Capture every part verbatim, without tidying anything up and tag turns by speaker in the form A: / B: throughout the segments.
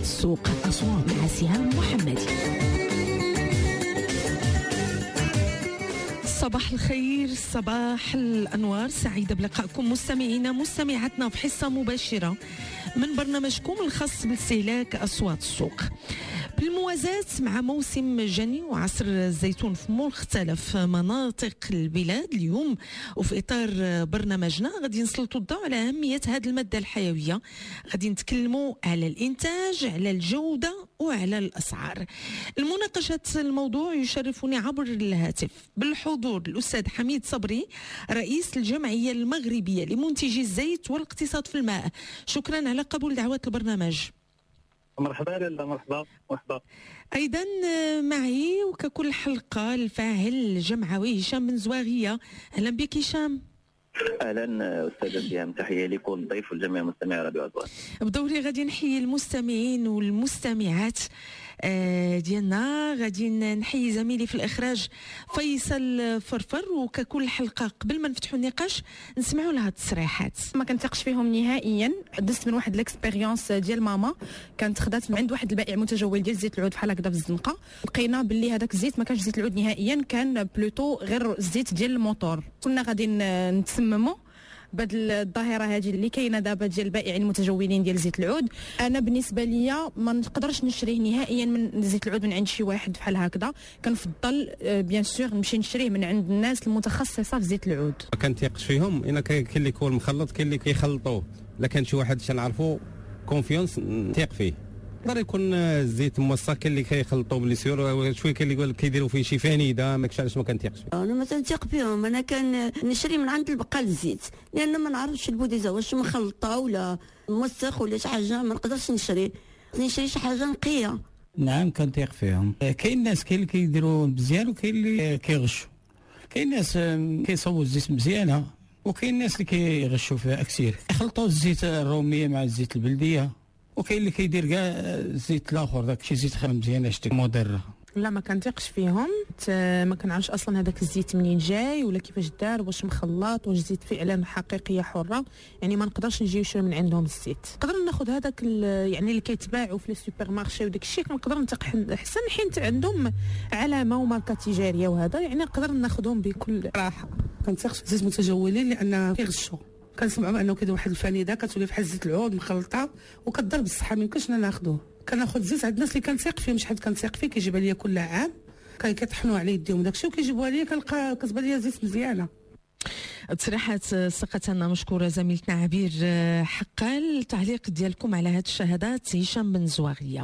A: السوق مع سهام محمدي. صباح الخير، صباح الأنوار، سعيدة بلقائكم مستمعينا مستمعاتنا في حصة مباشرة من برنامجكم الخاص باستهلاك أصوات السوق. بالموازاة مع موسم جني وعصر الزيتون في مختلف مناطق البلاد اليوم، وفي إطار برنامجنا غادي نسلطوا الضوء على أهمية هذه المادة الحيوية. غادي نتكلموا على الإنتاج، على الجودة وعلى الأسعار. المناقشة الموضوع يشرفني عبر الهاتف بالحضور الأستاذ حميد صبري، رئيس الجمعية المغربية لمنتجي الزيت والاقتصاد في الماء. شكرا على قبول دعوة البرنامج.
B: مرحبا لاله، مرحبا مرحبا.
A: ايضا معي وككل حلقه الفاعل الجمعوي هشام بن زواغيه. اهلا بك هشام.
B: اهلا استاذه سهام، تحيه لكم الضيف والجميع مستمعي راديو أزواج.
A: بدوري غادي نحيي المستمعين والمستمعات ديالنا، غادي نحيي زميلي في الاخراج فيصل فرفر. وككل حلقه قبل ما نفتحوا النقاش نسمعوا لها التصريحات.
C: ما كنتقش فيهم نهائيا. دزت من واحد الاكسبيريونس ديال ماما، كانت خدات من عند واحد البائع متجول ديال زيت العود بحال هكذا في الزنقه، لقينا باللي هذاك الزيت ما كانش زيت العود نهائيا، كان بلوتو غير الزيت ديال الموتور. كنا غادي نتسمموا بهاد الظاهره هذه اللي كاينه دابا ديال البائعين المتجولين ديال زيت العود. انا بالنسبه ليا ما نقدرش نشريه نهائيا من زيت العود من عند شي واحد بحال هكذا. كنفضل بيان سور نمشي نشريه من عند الناس المتخصصه في زيت العود.
D: ما كنتيقش فيهم، انا كاين اللي يكون مخلط، كاين اللي كيخلطوه. لا كان شي واحد تنعرفوا كونفيونس نثيق فيه. يقدر يكون الزيت موثق، كاين اللي كيخلطوا باللي سيور شويه، كاين اللي يقول كيديروا فيه شي فانيده، ماكش علاش ما كنتيقش فيه.
E: انا ما تنثيق فيهم، انا كان نشري من عند البقال الزيت، لان ما نعرفش البوديزه واش مخلطه ولا موثق ولا شي حاجه، ما نقدرش نشري نشري شي حاجه نقيه.
F: نعم كنثيق فيهم. كاين ناس كاين اللي كيديروا مزيان وكاين اللي كيغشوا. كاين ناس كيصوبوا الزيت مزيانه وكاين ناس اللي كيغشوا فيها كثير، يخلطوا الزيت الروميه مع الزيت البلديه، وكاين اللي كيدير كاع الزيت الاخر داك شي زيت خام مزيان شتي مضره.
C: لا ما كنثيقش فيهم، ما كنعرفش اصلا هذاك الزيت منين جاي ولا كيفاش دار، واش مخلط، واش زيت فعلا حقيقيه حره. يعني ما نقدرش نجي نشري من عندهم الزيت. نقدر ناخذ هذاك يعني اللي كيتباعوا في السوبر مارشي وداك الشيء، كنقدر نثق احسن حيت عندهم علامه وماركه تجاريه، وهذا يعني نقدر ناخذهم بكل راحه.
G: كنثيقش في الزيت المتجولين لان كيغشوا. كنسمعوا انه كيديروا واحد الفانيده كتولي بحال زيت العود مخلطه وكضر بالصحه، ما يمكنش ناخذوه. كناخذ زيت عند الناس اللي كنثيق فيهم، شحال كنثيق فيه كيجيبها ليا كل عام، كيطحنوا عليه يديهم داكشي وكيجيبوها ليا، كنلقى كتبان ليا زيت مزيانه.
A: تصريحات ثقتنا مشكوره زميلتنا عبير حقا. التعليق ديالكم على هذه الشهادات هشام بن زواغيه.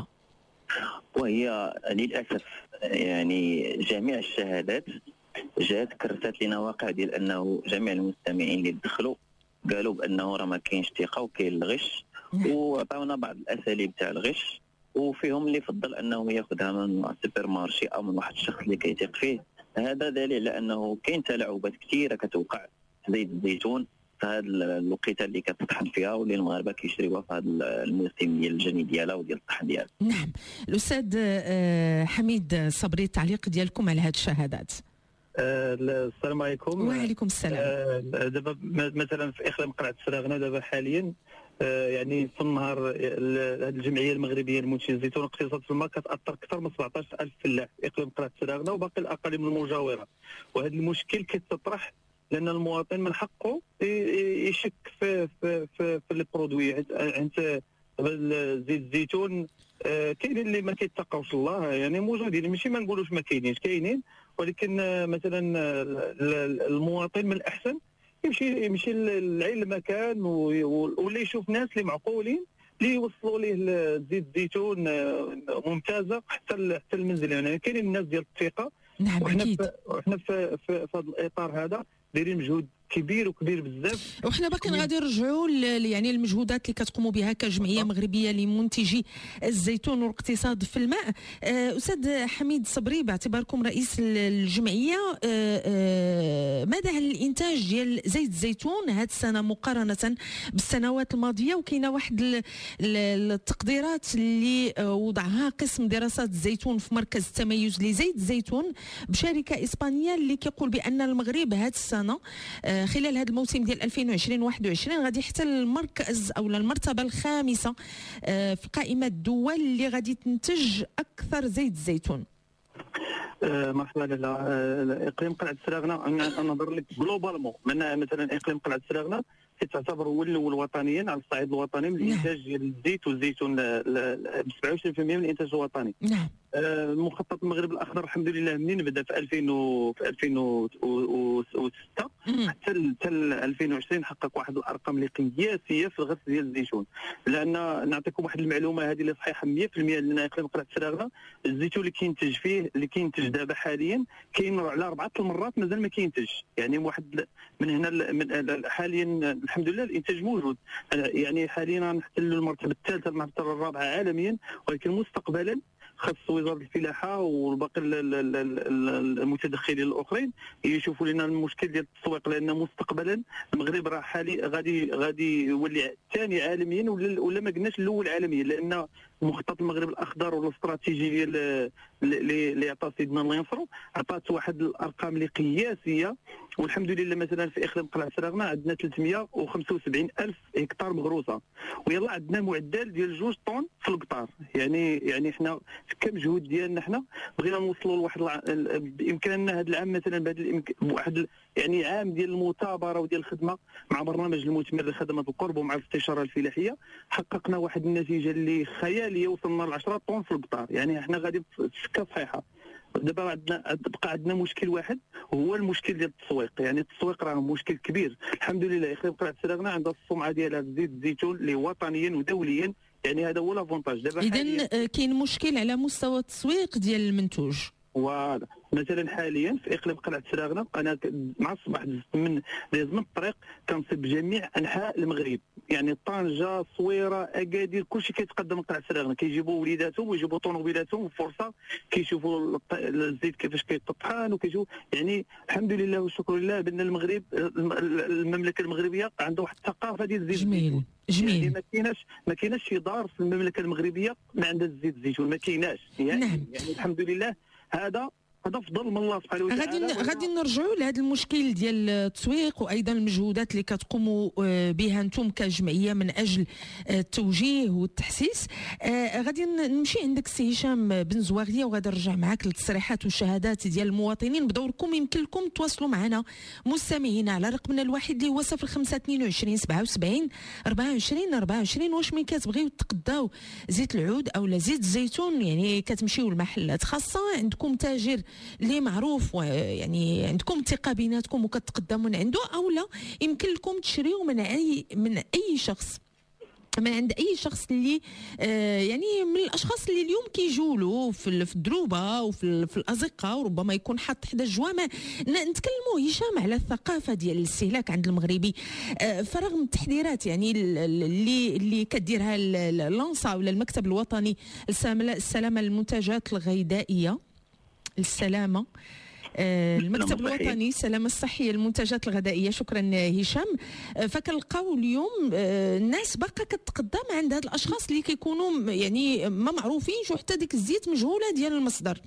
B: وهي للاسف يعني جميع الشهادات جات كرست لنا واقع ديال انه جميع المستمعين اللي دخلوا قالوا بانه راه ما كاينش ثقه وكاين الغش، وعطاونا بعض الاساليب تاع الغش، وفيهم اللي فضل انه ياخذها من سوبر مارشي او من واحد الشخص اللي كيثيق فيه. هذا دليل على انه كاين تلاعبات كثيره كتوقع في زيت الزيتون في هذه الوقيته اللي كتطحن فيها واللي المغاربه كيشريوها في هذا الموسم ديال الجني ديالها وديال الطحن ديالها.
A: نعم. الاستاذ حميد صبري، التعليق ديالكم على هذه الشهادات.
B: السلام عليكم.
A: وعليكم السلام.
B: دابا مثلا في اقليم قلعه السراغنه دابا حاليا يعني في النهار هذه الجمعيه المغربيه لمنتجي الزيتون والاقتصاد في الماء كتاثر اكثر من سبعطاش ألف فلاح في اقليم قلعه السراغنه وباقي الاقاليم المجاوره، وهذا المشكل كيتطرح لان المواطن من حقه يشك في في في, في البرودوي. انت زيت الزيتون كاين اللي ما كيتقاوش الله، يعني موجودين، ماشي ما نقولوش ما كاينينش، كاينين، ولكن مثلا المواطن من الاحسن يمشي يمشي لعين المكان ولا يشوف ناس اللي معقولين اللي يوصلوا ليه زيت الزيتون ممتازه حتى حتى المنزل. يعني كاينين الناس ديال الثقه.
A: نعم
B: وحنا
A: اكيد.
B: في وحنا في, في, في هذا الاطار هذا دايرين مجهود كبير وكبير بزاف،
A: وحنا باقي غادي نرجعوا يعني المجهودات اللي كتقوموا بها كجمعيه مغربيه لمنتجي الزيتون والاقتصاد في الماء. استاذ حميد صبري، باعتباركم رئيس الجمعيه، ماذا عن الانتاج ديال زيت الزيتون هذه السنه مقارنه بالسنوات الماضيه؟ وكاينه واحد التقديرات اللي وضعها قسم دراسات الزيتون في مركز التميز لزيت الزيتون بشركه اسبانيه اللي كيقول بان المغرب هذه السنه خلال هذا الموسم ديال ألفين وعشرين واحد وعشرين غادي يحتل المركز او المرتبه الخامسه في قائمه الدول اللي غادي تنتج اكثر زيت الزيتون.
B: آه مرحبا لاله. آه اقليم قلعه سراغنه انا نظر لك جلوبالمون من مثلا اقليم قلعه سراغنه كتعتبر هو الاول وطنيا على الصعيد الوطني من الانتاج ديال الزيت والزيتون ب سبعة وعشرين بالمئة من الانتاج الوطني.
A: نعم.
B: آه مخطط المغرب الاخضر الحمد لله منين بدا في ألفين و في ألفين وستة حتى حتى ألفين وعشرين حقق واحد الارقام اللي قياسيه في الغرس ديال الزيتون. لان نعطيكم واحد المعلومه هذه اللي صحيحه مئة بالمئة لان اقليم قلعه سراغنه الزيتون اللي كينتج فيه اللي كينتج دابا حاليا كاين على اربعه المرات مازال ما كينتج. يعني واحد من هنا من حاليا الحمد لله الانتاج موجود. يعني حاليا نحتلوا المرتبه الثالثه المرتبه الرابعه عالميا ولكن مستقبلا خاص وزاره الفلاحه والباقي المتدخلين الاخرين يشوفوا لنا المشكل ديال التسويق لان مستقبلا المغرب راه حالي غادي غادي يولي ثاني عالميا ولا ولا ما قلناش الاول عالميا لان مخطط المغرب الاخضر والاستراتيجيه ديال اللي عطى سيدنا الله ينصرو عطات واحد الارقام اللي قياسيه. والحمد لله مثلا في اقليم قلعه سراغنه عندنا ثلاثمئة وخمسة وسبعين ألف هكتار مغروسه ويلا عندنا معدل ديال جوج طن في القطار. يعني يعني حنا كمجهود ديالنا حنا بغينا نوصلوا لواحد الع... بامكاننا هذا العام مثلا بهذا الإمك... واحد يعني عام ديال المثابره وديال الخدمه مع برنامج المثمر لخدمه القرب ومع الاستشاره الفلاحيه حققنا واحد النتيجه اللي خياليه وصلنا ل عشرة طن في القطار. يعني حنا غادي في سكه صحيحه. دابا عندنا بقى عندنا مشكل واحد وهو المشكل ديال التسويق. يعني التسويق راه مشكل كبير. الحمد لله اقليم قلعه سراغنه عندها السمعه ديالها زيت الزيتون اللي وطنيا ودوليا. يعني هذا هو لافونتاج. دابا
A: اذا كاين مشكل على مستوى التسويق ديال المنتوج.
B: فوالا مثلا حاليا في اقليم قلعه سراغنه انا مع الصباح دزت من داز من الطريق كنصيب بجميع انحاء المغرب. يعني طنجه صويره اكادير كلشي كيتقدم قلعه سراغنه كيجيبوا وليداتهم ويجيبوا طوموبيلاتهم وفرصه كيشوفوا الزيت كيفاش كيطحن وكيشوفوا. يعني الحمد لله والشكر لله بان المغرب المملكه المغربيه عندها واحد الثقافه ديال الزيت.
A: جميل جميل.
B: يعني ما كايناش ما كايناش شي دار في المملكه المغربيه ما عندها الزيت الزيتون ما كايناش. يعني,
A: نعم.
B: يعني الحمد لله هذا هذا فضل من الله سبحانه وتعالى.
A: غادي غادي نرجعوا لهذا المشكل ديال التسويق وايضا المجهودات اللي كتقوموا بها انتم كجمعيه من اجل التوجيه والتحسيس. غادي نمشي عندك سي هشام بن زواغيه وغادي نرجع معك للتصريحات والشهادات ديال المواطنين. بدوركم يمكن لكم تواصلوا معنا مستمعين على رقمنا الواحد اللي هو صفر خمسة اثنين وعشرين سبعة وسبعين أربعة وعشرين أربعة وعشرين. واش ملي كتبغيو تقداو زيت العود او زيت الزيتون يعني كتمشيو لمحلات خاصه عندكم تاجر اللي معروف يعني عندكم ثقه بيناتكم وكتقدموا من عنده او لا يمكن لكم تشريوا من اي من اي شخص من عند اي شخص اللي آه يعني من الاشخاص اللي اليوم كيجولوا في في الدروبه وفي في الازقه وربما يكون حاط حدا الجوامع. نتكلموا هشام على الثقافه ديال الاستهلاك عند المغربي آه فرغم التحذيرات يعني اللي اللي كديرها لانصا ولا المكتب الوطني السلامه المنتجات الغذائيه السلامه آه المكتب الوطني السلامه الصحيه المنتجات الغذائيه. شكرا هشام. آه فكنلقاو اليوم آه الناس باقا كتقدم عند هاد الاشخاص اللي كيكونوا يعني ما معروفينش وحتى ديك الزيت مجهوله ديال المصدر.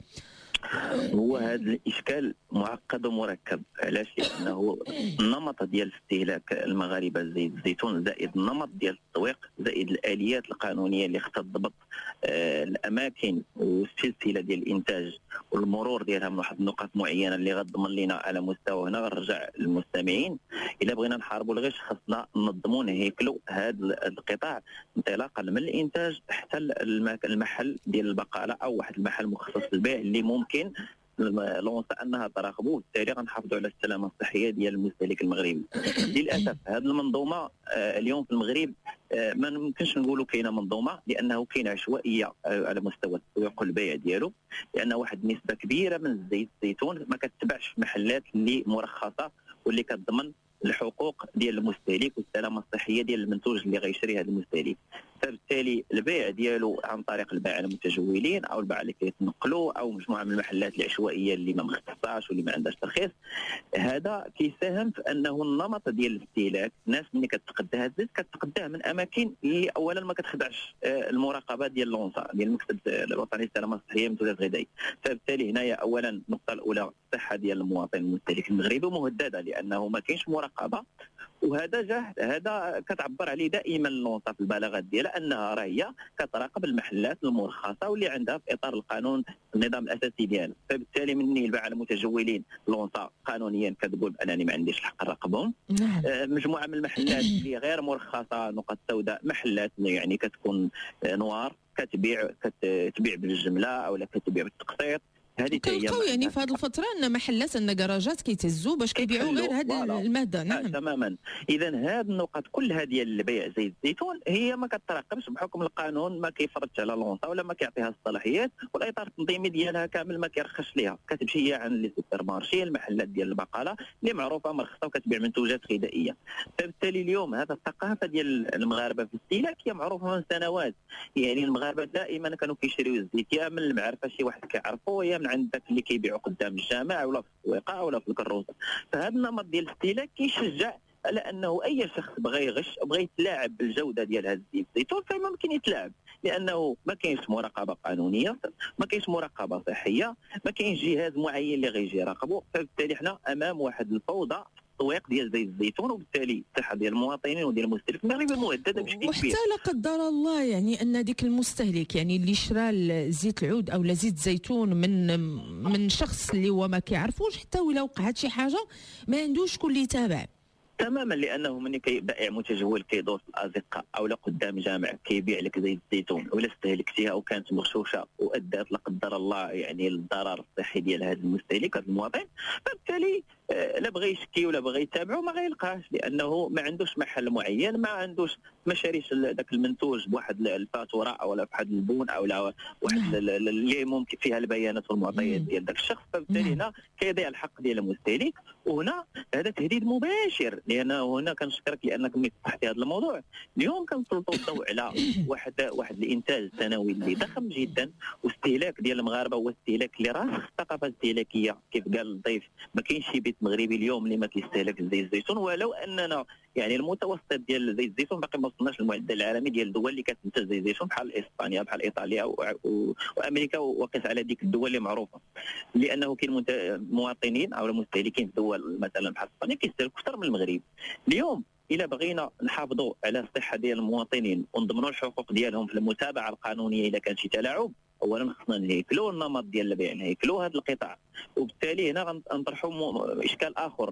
H: هو هذا الاشكال معقد ومركب. علاش؟ لانه النمط ديال استهلاك المغاربه زيت الزيتون زائد النمط ديال التسويق زائد الاليات القانونيه اللي خصها تضبط آه الاماكن والسلسله ديال الانتاج والمرور ديالها من واحد النقاط معينه اللي غتضمن لنا على مستوى هنا غنرجع للمستمعين. الا بغينا نحاربوا الغش خصنا ننظموا نهيكلوا هذا القطاع انطلاقا من الانتاج حتى المحل ديال البقاله او واحد المحل مخصص للبيع اللي ممكن لونسا انها تراقبوا وبالتالي غنحافظوا على السلامه الصحيه ديال المستهلك المغربي. للاسف هذه المنظومه اليوم في المغرب ما يمكنش نقولوا كاينه منظومه لانه كاين عشوائيه على مستوى التسويق والبيع ديالو. لان واحد النسبه كبيره من الزيت الزيتون ما كتباعش في محلات اللي مرخصه واللي كتضمن الحقوق ديال المستهلك والسلامه الصحيه ديال المنتوج اللي غيشري هذا المستهلك. فبالتالي البيع ديالو عن طريق البائع المتجولين او البائع اللي كيتنقلوا او مجموعه من المحلات العشوائيه اللي ما مختصاش واللي ما عندهاش ترخيص، هذا كيساهم في انه النمط ديال الاستهلاك، الناس ملي كتقداها الزيت كتقداه من اماكن اللي اولا ما كتخدعش المراقبه ديال لونسا ديال المكتب الوطني للسلامه الصحيه والمنتجات الغذائيه. فبالتالي هنايا اولا النقطه الاولى الصحه ديال المواطن المستهلك المغربي مهدده لانه ما كاينش مراقبه، وهذا جاه هذا كتعبر عليه دائما لونسا في البلاغات ديالها انها راه هي كتراقب المحلات المرخصه واللي عندها في اطار القانون النظام الاساسي ديالها. فبالتالي مني الباعه المتجولين لونسا قانونيا كتقول بانني ما عنديش الحق نراقبهم. آه مجموعه من المحلات اللي غير مرخصه نقط سوداء، محلات يعني كتكون نوار كتبيع كتبيع بالجمله او لا كتبيع بالتقسيط. هذه
A: كنلقاو يعني في هذه الفتره ان محلات ان كراجات كيتهزوا باش كيبيعوا غير هذه الماده. نعم
H: آه تماما. اذا هذه النقط كلها ديال البيع زيت الزيتون هي ما كتراقبش بحكم القانون، ما كيفرضش على لونسا ولا ما كيعطيها الصلاحيات، والاطار التنظيمي ديالها كامل ما كيرخصش ليها. كتمشي هي عن لي سوبر مارشي، المحلات ديال البقاله اللي معروفه مرخصه وكتبيع منتوجات غذائيه. فبالتالي اليوم هذا الثقافه ديال المغاربه في الاستهلاك هي معروفه من سنوات. يعني المغاربه دائما كانوا كيشريو الزيت يا من المعرفه شي واحد كيعرفو، يا من عند داك اللي كيبيعوا قدام الجامع ولا في السويقه ولا في الكروسه. فهذا النمط ديال الاستهلاك كيشجع على انه اي شخص بغى يغش بغى يتلاعب بالجوده ديال هذا الزيت الزيتون فممكن يتلاعب، لانه ما كاينش مراقبه قانونيه، ما كاينش مراقبه صحيه، ما كاينش جهاز معين اللي غيجي يراقبه. فبالتالي حنا امام واحد الفوضى التسويق ديال زيت الزيتون، وبالتالي الصحه ديال المواطنين وديال المستهلك المغربي مهدده بشكل كبير.
A: وحتى لا قدر الله يعني ان ديك المستهلك يعني اللي شرى زيت العود او زيت الزيتون من من شخص اللي هو ما كيعرفوش، حتى ولا وقعت شي حاجه ما عندوش شكون اللي يتابع
H: تماما، لانه ملي كيبائع متجول كيدوز الازقه او لا قدام جامع كيبيع لك زيت الزيتون ولا استهلكتيها او كانت مغشوشه وادت لا قدر الله يعني للضرر الصحي ديال هذا المستهلك هذا المواطن، فبالتالي لا بغى يشكي ولا بغى يتابعه ما غيلقاش، لانه ما عندوش محل معين، ما عندوش ما شاريش ذاك المنتوج بواحد الفاتوره او لا بواحد البون او لا واحد اللي ممكن فيها البيانات والمعطيات ديال ذاك الشخص. فبالتالي هنا كيضيع الحق ديال المستهلك، وهنا هذا تهديد مباشر. لانه هنا كنشكرك لانك ملي فتحتي هذا الموضوع. اليوم كنسلطوا الضوء على واحد واحد الانتاج سنوي اللي ضخم جدا، واستهلاك ديال المغاربه هو استهلاك اللي راسخ الثقافه الاستهلاكيه. كيف قال الضيف ما كاينش شي بيت مغربي اليوم اللي ما كيستهلك زيت الزيتون، ولو اننا يعني المتوسط ديال زيت الزيتون باقي ما وصلناش للمعدل العالمي ديال الدول اللي كتنتج زيت الزيتون بحال اسبانيا بحال ايطاليا وامريكا، وقيس على ديك الدول اللي معروفه، لانه كاين مواطنين او مستهلكين في دول مثلا بحال اسبانيا كيستهلكوا اكثر من المغرب. اليوم إلا بغينا نحافظوا على الصحه ديال المواطنين ونضمنوا الحقوق ديالهم في المتابعه القانونيه اذا كان شي تلاعب، اولا خصنا نهيكلوا النمط ديال البيع، نهيكلوا هذا القطاع. وبالتالي هنا غنطرحوا اشكال اخر.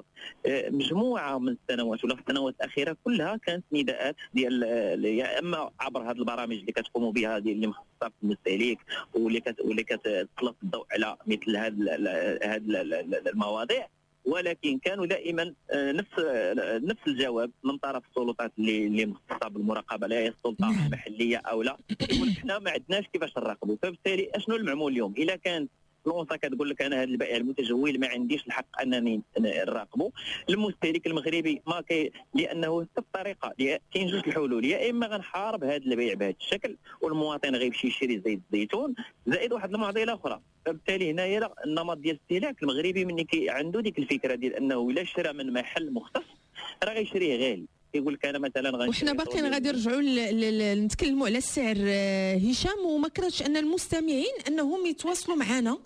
H: مجموعه من السنوات ولا في السنوات الاخيره كلها كانت نداءات ديال يا اما عبر هذه البرامج اللي كتقوموا بها ديال اللي مختصه في المستهلك واللي كت واللي كتسلط الضوء على مثل هذه هذه المواضيع، ولكن كانوا دائما نفس نفس الجواب من طرف السلطات اللي اللي مختصه بالمراقبه، لا هي السلطه المحليه او لا، يقول احنا ما عندناش كيفاش نراقبوا. فبالتالي اشنو المعمول اليوم؟ اذا كان لونسا كتقول لك انا هذا البائع المتجول ما عنديش الحق انني نراقبه، المستهلك المغربي ما كي لانه نفس الطريقه. كاين جوج الحلول، يا اما غنحارب هذا البيع بهذا الشكل والمواطن غيمشي يشري زيت الزيتون زائد واحد المعضله اخرى. فبالتالي هنايا النمط ديال الاستهلاك المغربي مني كي عنده ديك الفكره ديال انه الا شرى من محل مختص راه غيشريه غالي، يقول لك انا مثلا غنشري.
A: وحنا باقيين غادي نرجعوا نتكلموا على السعر هشام، وما كرهتش ان المستمعين انهم يتواصلوا معنا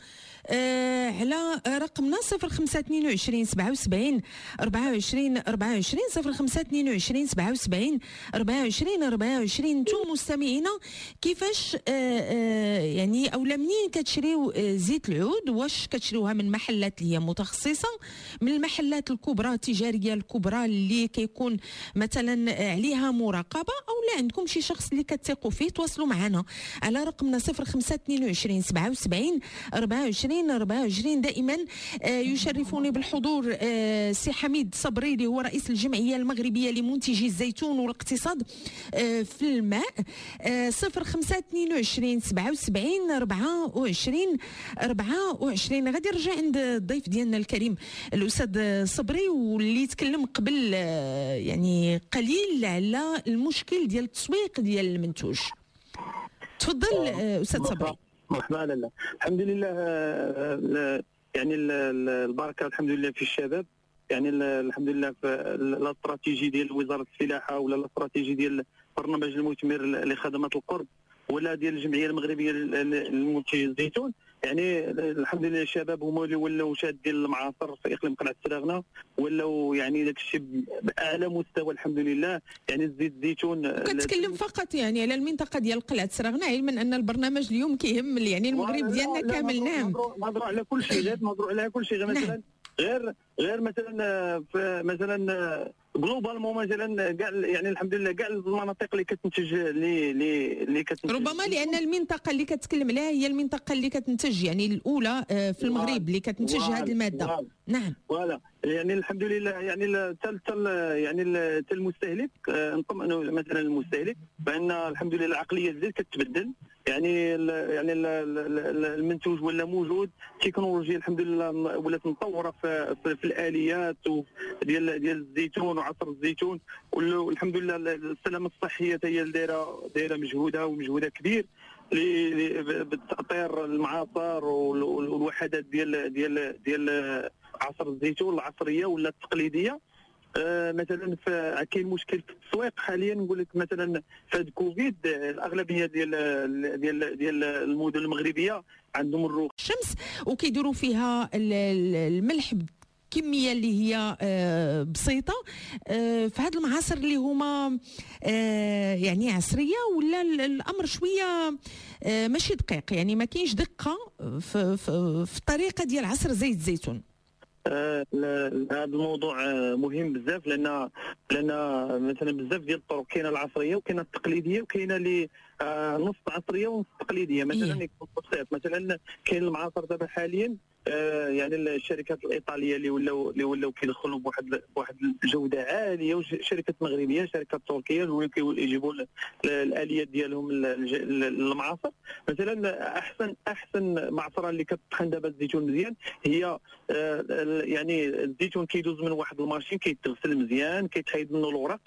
A: آه على رقمنا صفر خمسة اثنين وعشرين سبعة وسبعين أربعة وعشرين أربعة وعشرين صفر خمسة اثنين وعشرين سبعة وسبعين أربعة وعشرين أربعة وعشرين. انتم مستمعينا كيفاش آه آه يعني اولا منين كتشريو آه زيت العود؟ واش كتشريوها من محلات اللي هي متخصصه، من المحلات الكبرى التجاريه الكبرى اللي كيكون مثلا عليها مراقبه، او لا عندكم شي شخص اللي كتثقوا فيه؟ تواصلوا معنا على رقمنا صفر خمسة اثنين وعشرين سبعة وسبعين أربعة وعشرين وعشرين أربعة وعشرين. دائما يشرفوني بالحضور سي حميد صبري اللي هو رئيس الجمعية المغربية لمنتجي الزيتون والاقتصاد في الماء. صفر خمسة اثنين وعشرين سبعة وسبعين أربعة وعشرين أربعة وعشرين. غادي نرجع عند الضيف ديالنا الكريم الأستاذ صبري واللي تكلم قبل يعني قليل على المشكل ديال التسويق ديال المنتوج. تفضل أستاذ صبري.
B: مرحبا. لا الحمد لله، يعني البركه الحمد لله في الشباب، يعني الحمد لله في الاستراتيجي ديال وزاره الفلاحه ولا الاستراتيجي ديال البرنامج المثمر لخدمه القرب ولا ديال الجمعيه المغربيه لمنتجي الزيتون. يعني الحمد لله الشباب هما اللي ولاو شادين المعاصر في اقليم قلعه سراغنه، ولاو يعني داك الشيء باعلى مستوى الحمد لله. يعني الزيت الزيتون
A: كتكلم فقط يعني على المنطقه ديال قلعه سراغنه، علما ان البرنامج اليوم كيهم يعني المغرب ديالنا كامل. نعم
B: نهضروا على كل شيء، غير نهضروا على كل شيء، غير مثلا غير غير مثلا في مثلا جلوبالمون مثلا كاع يعني الحمد لله كاع المناطق اللي كتنتج اللي اللي كتنتج
A: ربما لان المنطقه اللي كتكلم عليها هي المنطقه اللي كتنتج يعني الاولى في المغرب اللي كتنتج هذه الماده. نعم
B: فوالا يعني الحمد لله يعني حتى يعني حتى المستهلك نطمئنوا مثلا المستهلك بان الحمد لله العقليه ديالك كتبدل. يعني ال يعني ال المنتوج ولا موجود، التكنولوجيا الحمد لله ولات مطوره في, في, في الاليات ديال ديال الزيتون وعصر الزيتون، والحمد لله السلامه الصحيه هي دايره دايره مجهودها ومجهودها كبير بتاطير المعاصر والوحدات ديال ديال ديال عصر الزيتون العصريه ولا التقليديه. آه مثلا كاين مشكل في التسويق حاليا. نقول لك مثلا في هذا كوفيد الاغلبيه ديال ديال ديال المدن المغربيه عندهم الروح
A: الشمس وكيديروا فيها الملح كميه اللي هي بسيطه في هذه المعاصر اللي هما يعني عصريه، ولا الامر شويه ماشي دقيق، يعني ما كاينش دقه في, في, في الطريقه ديال عصر زيت الزيتون.
B: آه هذا الموضوع مهم بزاف، لان لان مثلا بزاف ديال الطرق كاينه العصريه وكاينه التقليديه وكاينه اللي آه نص عصريه ونص تقليديه. مثلا يكون بسيط، مثلا كاين المعاصر دابا حاليا آه يعني الشركات الايطاليه اللي ولاو اللي ولاو كيدخلوا بواحد بواحد الجوده عاليه، وشركات مغربيه شركات تركيه اللي كيجيبوا الاليات ديالهم المعاصر. مثلا احسن احسن معصره اللي كتطحن دابا الزيتون مزيان هي آه يعني الزيتون كيدوز من واحد الماشين كيتغسل مزيان كيتحيد منه الورق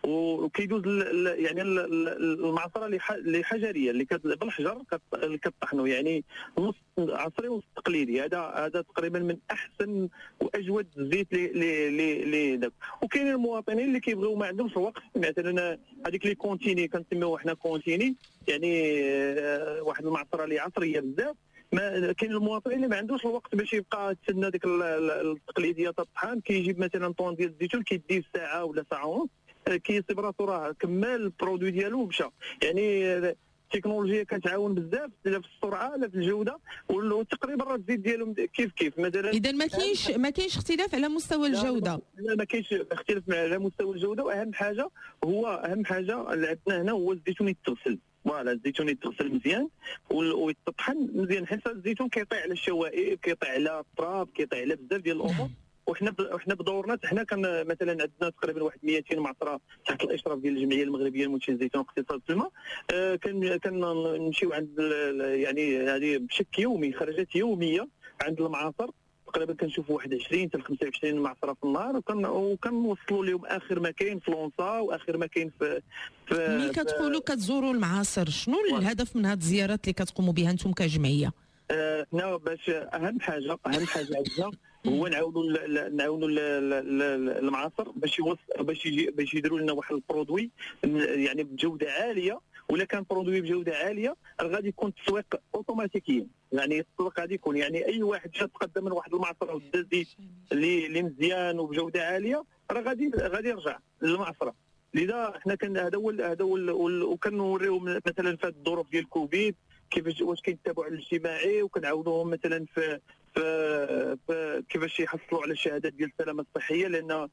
B: وكيدوز يعني المعصره اللي حجريه اللي بالحجر اللي كطحنوا، يعني نص عصري ونص تقليدي. هذا هذا تقريبا من احسن واجود الزيت اللي اللي داك. وكاين المواطنين اللي كيبغيو ما عندهمش الوقت، مثلا هذيك لي كونتيني كنسميوها حنا كونتيني، يعني واحد المعصره اللي عصريه بزاف. ما كاين المواطن اللي ما عندوش الوقت باش يبقى يتسنى ديك التقليديه تاع الطحان، كيجيب مثلا طون ديال الزيتون كيديه ساعه ولا ساعه ونص كيصيب راسو راه كمال البرودوي ديالو ومشى. يعني التكنولوجيا كتعاون بزاف لا في السرعه لا في الجوده، وتقريبا راه الزيت ديالهم كيف كيف. مثلا
A: اذا ما كاينش ما كاينش اختلاف على مستوى الجوده.
B: لا ما كاينش اختلاف على مستوى الجوده. واهم حاجه هو اهم حاجه اللي عندنا هنا هو الزيتون يتغسل. فوالا الزيتون يتغسل مزيان ويتطحن مزيان، حيت الزيتون كيطيح على الشوائب كيطيح على التراب كيطيح على بزاف ديال الامور. وحنا وحنا بدورنا حنا كان مثلا عندنا تقريبا واحد مئتين معصره تحت الاشراف ديال الجمعيه المغربيه لمنتجي الزيتون واقتصاد في الماء. آه كان كنمشيو عند يعني هذه بشكل يومي خرجات يوميه عند المعاصر، تقريبا كنشوفوا واحد عشرين حتى خمسة وعشرين معصره في النهار، وكان وكنوصلوا لهم اخر ما كاين في لونسا واخر ما كاين في
A: في ملي كتقولوا كتزوروا المعاصر شنو الهدف من هذه الزيارات اللي كتقوموا بها انتم كجمعيه؟
B: حنا آه باش اهم حاجه اهم حاجه عندنا هو نعاونوا نعاونوا المعاصر باش يوصل باش يجي باش يديروا لنا واحد البرودوي يعني بجوده عاليه. ولا كان برودوي بجوده عاليه راه غادي يكون التسويق اوتوماتيكيا، يعني التسويق غادي يكون يعني اي واحد جا تقدم من واحد المعصره ودا زيت اللي اللي مزيان وبجوده عاليه راه غادي غادي يرجع للمعصره. لذا حنا كان هذا هو هذا هو وكنوريو مثلا في هذه الظروف ديال كوفيد كيفاش واش كاين التباعد الاجتماعي، وكنعاونوهم مثلا في في كيفاش يحصلوا على الشهادات ديال السلامه الصحيه، لان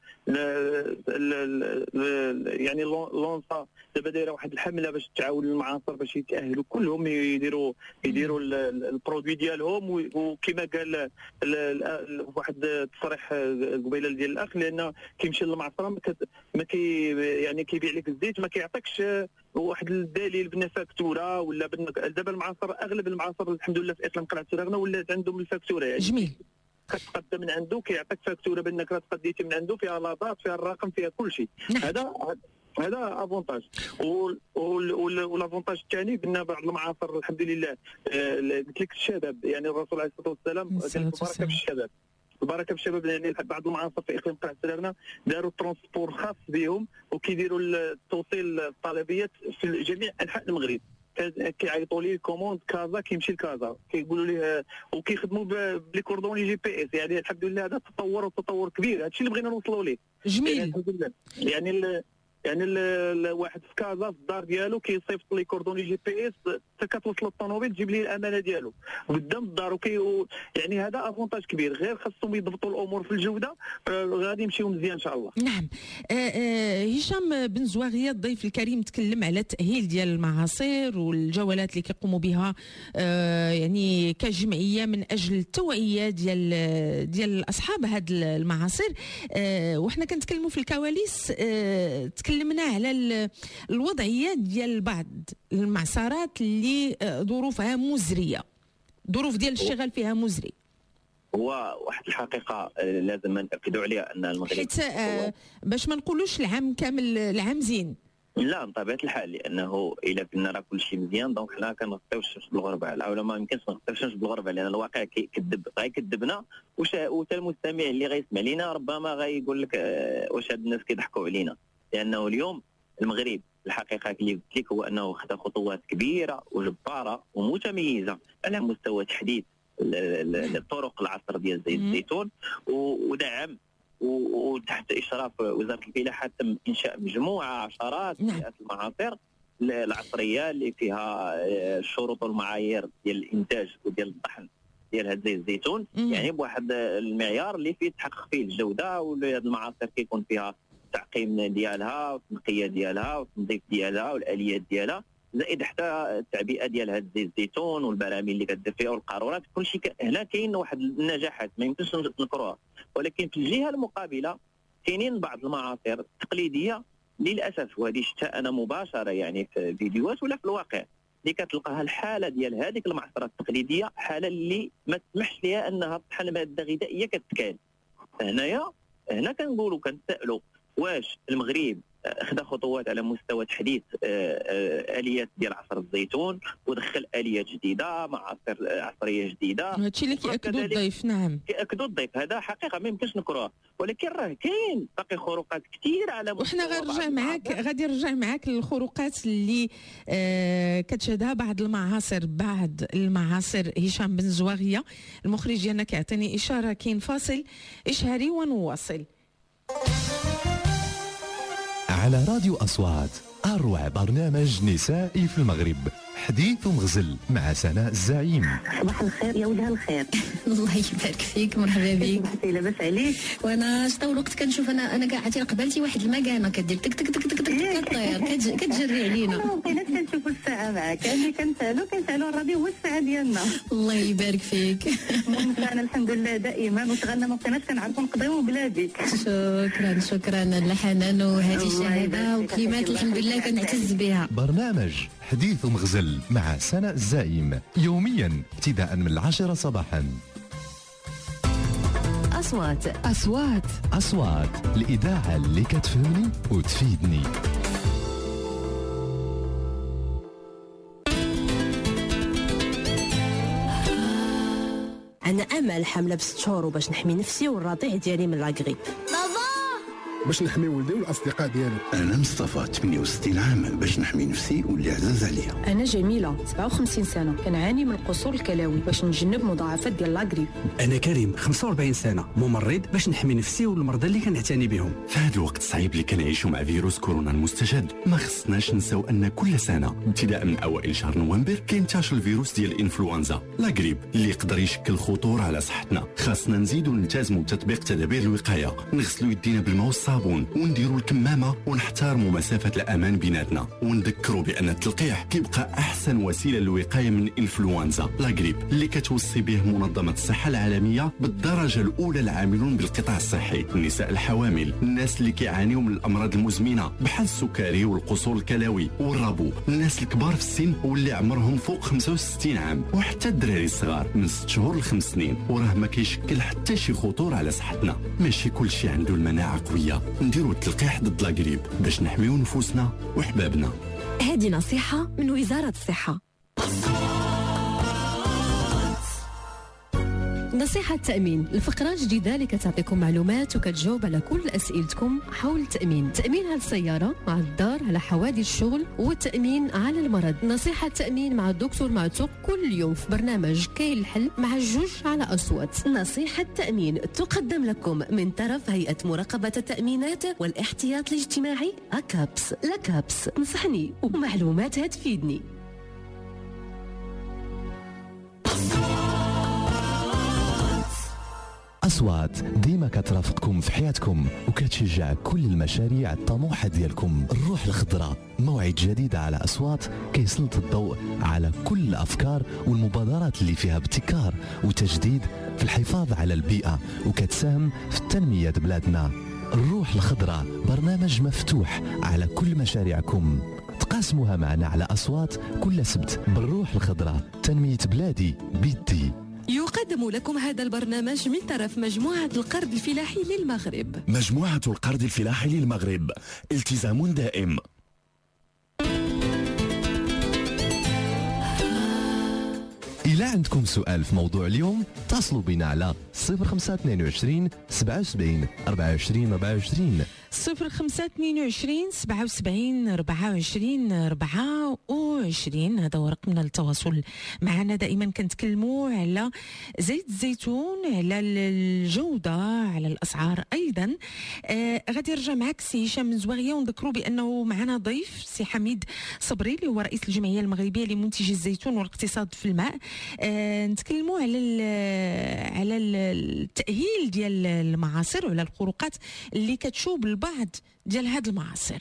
B: يعني لونسا دابا دايره واحد الحمله باش تعاون المعاصر باش يتاهلوا كلهم يديروا يديروا البرودوي ديالهم. وكما قال واحد التصريح قبيله ديال الاخ، لان كيمشي للمعصره ما كي يعني كيبيع لك الزيت ما كيعطيكش واحد الدليل بان فاكتوره ولا دابا المعاصر اغلب المعاصر الحمد لله في اقليم قلعه سراغنه ولات عندهم الفاكتوره. يعني
A: جميل،
B: كتقدم من عنده كيعطيك فاكتوره بانك راه تقديتي من عنده، فيها لاطات فيها الرقم فيها كل شيء. هذا هذا افونتاج. والافونتاج الثاني بان بعض المعاصر الحمد لله قلت لك الشباب، يعني الرسول عليه الصلاه والسلام قال لك البركه في الشباب، البركه في الشباب. يعني بعض المعاصر في اقليم قلعه سراغنه داروا ترونسبور خاص بهم وكيديروا التوصيل الطلبيات في جميع انحاء المغرب. كيعيطوا ليه كوموند كازا كيمشي لكازا، كيقولوا ليه وكيخدموا بلي كوردون جي بي اس. يعني الحمد لله هذا تطور وتطور كبير، هذا الشيء اللي بغينا نوصلوا ليه.
A: جميل.
B: يعني الحمد لله يعني ال يعني الواحد في كازا في الدار ديالو كيصيفط لي كوردوني جي بي اس حتى كتوصل الطوموبيل تجيب ليه الامانه ديالو قدام الدار. وكي يعني هذا افونتاج كبير، غير خاصهم يضبطوا الامور في الجوده غادي يمشيو مزيان ان شاء الله.
A: نعم. آه آه هشام بن زواغيه الضيف الكريم تكلم على التاهيل ديال المعاصر والجولات اللي كيقوموا بها آه يعني كجمعيه من اجل التوعيه ديال ديال اصحاب هاد المعاصر. آه وحنا كنتكلموا في الكواليس، آه تكلمنا على الوضعيات ديال بعض المعصرات اللي ظروفها مزريه، ظروف ديال الشغل فيها مزري.
H: هو واحد الحقيقه لازم ناكدوا عليها ان المغرب
A: حيت آه باش ما نقولوش العام كامل العام زين،
H: لا بطبيعه الحال، لانه الا كنا راه كل شيء مزيان دونك حنا كنغطيو الشمس بالغربه، او ما يمكنش نغطيو الشمس بالغربه، لان الواقع كيكذب غيكذبنا. وتا المستمع اللي غيسمع لينا ربما غيقول لك آه واش هاد الناس كيضحكوا علينا، لانه اليوم المغرب الحقيقه اللي قلت لك هو انه خدا خطوات كبيره وجباره ومتميزه على مستوى تحديث الطرق العصر ديال زيت الزيتون، ودعم وتحت اشراف وزاره الفلاحه تم انشاء مجموعه عشرات مئات المعاصر العصريه اللي فيها الشروط والمعايير ديال الانتاج وديال الطحن ديال هذا زيت الزيتون، يعني بواحد المعيار اللي فيه تحقق فيه الجوده. وهذه المعاصر كيكون فيها التعقيم ديالها والتنقيه ديالها والتنظيف ديالها والاليات ديالها، زائد حتى التعبئه ديال هذا الزيت الزيتون والبراميل اللي كدير فيها والقارورات. كل شيء هنا كاين واحد النجاحات ما يمكنش نذكروها، ولكن في الجهه المقابله كاينين بعض المعاصر التقليديه للاسف، وهذه شفتها انا مباشره يعني في فيديوهات ولا في الواقع، اللي كتلقاها الحاله ديال هذيك المعصره التقليديه حاله اللي ما تسمحش لها انها تطحن ماده غذائيه كتكال. هنايا هنا كنقولوا كنسالوا واش المغرب خدا خطوات على مستوى تحديث اليات ديال عصر الزيتون ودخل اليات جديده معاصر عصريه جديده.
A: هادشي اللي كياكدوا الضيف. نعم
H: كياكدوا الضيف، هذا حقيقه ما يمكنش نكروه، ولكن راه كاين باقي خروقات كثير على مستوى.
A: وحنا غنرجع معاك غادي نرجع معاك للخروقات اللي آه كتشهدها بعض المعاصر بعض المعاصر. هشام بن زواغيه المخرج ديالنا كيعطيني اشاره كاين فاصل اشهاري ونواصل.
I: على راديو أصوات أروع برنامج نسائي في المغرب، حديث ومغزل مع سناء الزعيم.
J: صباح الخير يا ولها الخير.
K: الله يبارك فيك، مرحبا بك.
J: صباحتي لاباس عليك؟
K: وانا شتا الوقت كنشوف انا انا كاع عرفتي قبلتي واحد المكانه كدير تك تك تك تك تك كطير كتجري علينا.
J: ما بقيناش كنشوفوا الساعه معاك، اللي كنسالوا كنسالوا الراديو هو الساعه ديالنا.
K: الله يبارك فيك.
J: انا الحمد لله دائما وشغلنا ما بقيناش كنعرفوا نقضيو بلا بك.
K: شكرا شكرا الحنان وهذه الشهاده وكلمات الحمد لله كنعتز بها.
I: برنامج حديث ومغزل مع سناء الزعيم يوميا ابتداء من العاشرة صباحا.
K: أصوات أصوات
I: أصوات الإذاعة اللي كتفهمني وتفيدني.
L: أنا أمل حاملة بست شهور باش نحمي نفسي والرضيع ديالي من لاغريب. باش نحمي ولدي والاصدقاء ديالو.
M: انا مصطفى ثمانية وستين عام باش نحمي نفسي واللي عزاز عليا.
N: انا جميله سبعة وخمسين سنه كنعاني من القصور الكلوي باش نتجنب مضاعفات ديال لاغريب.
O: انا كريم خمسة وأربعين سنه ممرض باش نحمي نفسي والمرضى اللي كنعتني بهم.
P: في هذا الوقت الصعيب اللي كنعيشوا مع فيروس كورونا المستجد ما خصناش نساو ان كل سنه ابتداء من اوائل شهر نوفمبر كينتشر الفيروس ديال الانفلونزا لاغريب اللي يقدر يشكل خطوره على صحتنا. خاصنا نزيدوا نلتزموا بتطبيق تدابير الوقايه، نغسلوا يدينا بالماء والصابون ونديروا الكمامه ونحترموا مسافه الامان بيناتنا، ونذكروا بان التلقيح كيبقى احسن وسيله للوقايه من الانفلونزا لاغريب اللي كتوصي به منظمه الصحه العالميه بالدرجه الاولى العاملون بالقطاع الصحي، النساء الحوامل، الناس اللي كيعانيوا من الامراض المزمنه بحال السكري والقصور الكلوي والربو، الناس الكبار في السن واللي عمرهم فوق خمسة وستين عام، وحتى الدراري الصغار من ست شهور لخمس سنين، وراه ما كيشكل حتى شي خطوره على صحتنا. ماشي كلشي عنده المناعه قويه، نديروا التلقيح ضد لاغريب باش نحميو نفوسنا وحبابنا.
Q: هذه نصيحه من وزاره الصحه. نصيحة التأمين، الفقرة الجديدة اللي كتعطيكم معلومات وكتجاوب على كل أسئلتكم حول التأمين، تأمين على السيارة، مع الدار، على حوادث الشغل، والتأمين على المرض. نصيحة التأمين مع الدكتور معتوق كل يوم في برنامج كاين الحل مع جوج على أصوات. نصيحة التأمين تقدم لكم من طرف هيئة مراقبة التأمينات والاحتياط الاجتماعي أكابس. لكابس نصحني ومعلوماتها تفيدني.
I: أصوات ديما كترافقكم في حياتكم وكتشجع كل المشاريع الطموحة ديالكم. الروح الخضراء موعد جديد على أصوات كيسلط الضوء على كل الأفكار والمبادرات اللي فيها ابتكار وتجديد في الحفاظ على البيئة وكتساهم في التنمية بلادنا. الروح الخضراء برنامج مفتوح على كل مشاريعكم، تقاسموها معنا على أصوات كل سبت. بالروح الخضراء تنمية بلادي بيدي.
Q: يقدم لكم هذا البرنامج من طرف مجموعة القرض الفلاحي للمغرب.
R: مجموعة القرض الفلاحي للمغرب، التزام دائم.
I: إذا عندكم سؤال في موضوع اليوم اتصلوا بنا على صفر خمسة اثنين وعشرين سبعة وسبعين أربعة وعشرين أربعة وعشرين
A: صفر خمسة اثنين وعشرين سبعة وسبعين أربعة وعشرين أربعة وعشرين. هذا هو رقمنا للتواصل معنا. دائما كنتكلموا على زيت الزيتون، على الجودة، على الأسعار أيضا. آه غادي نرجع معك سي هشام من زواغية ونذكروا بأنه معنا ضيف سي حميد صبري اللي هو رئيس الجمعية المغربية لمنتجي الزيتون والاقتصاد في الماء. آه نتكلموا على على التأهيل ديال المعاصر وعلى الخروقات اللي كتشوب البعض ديال هاد المعاصر.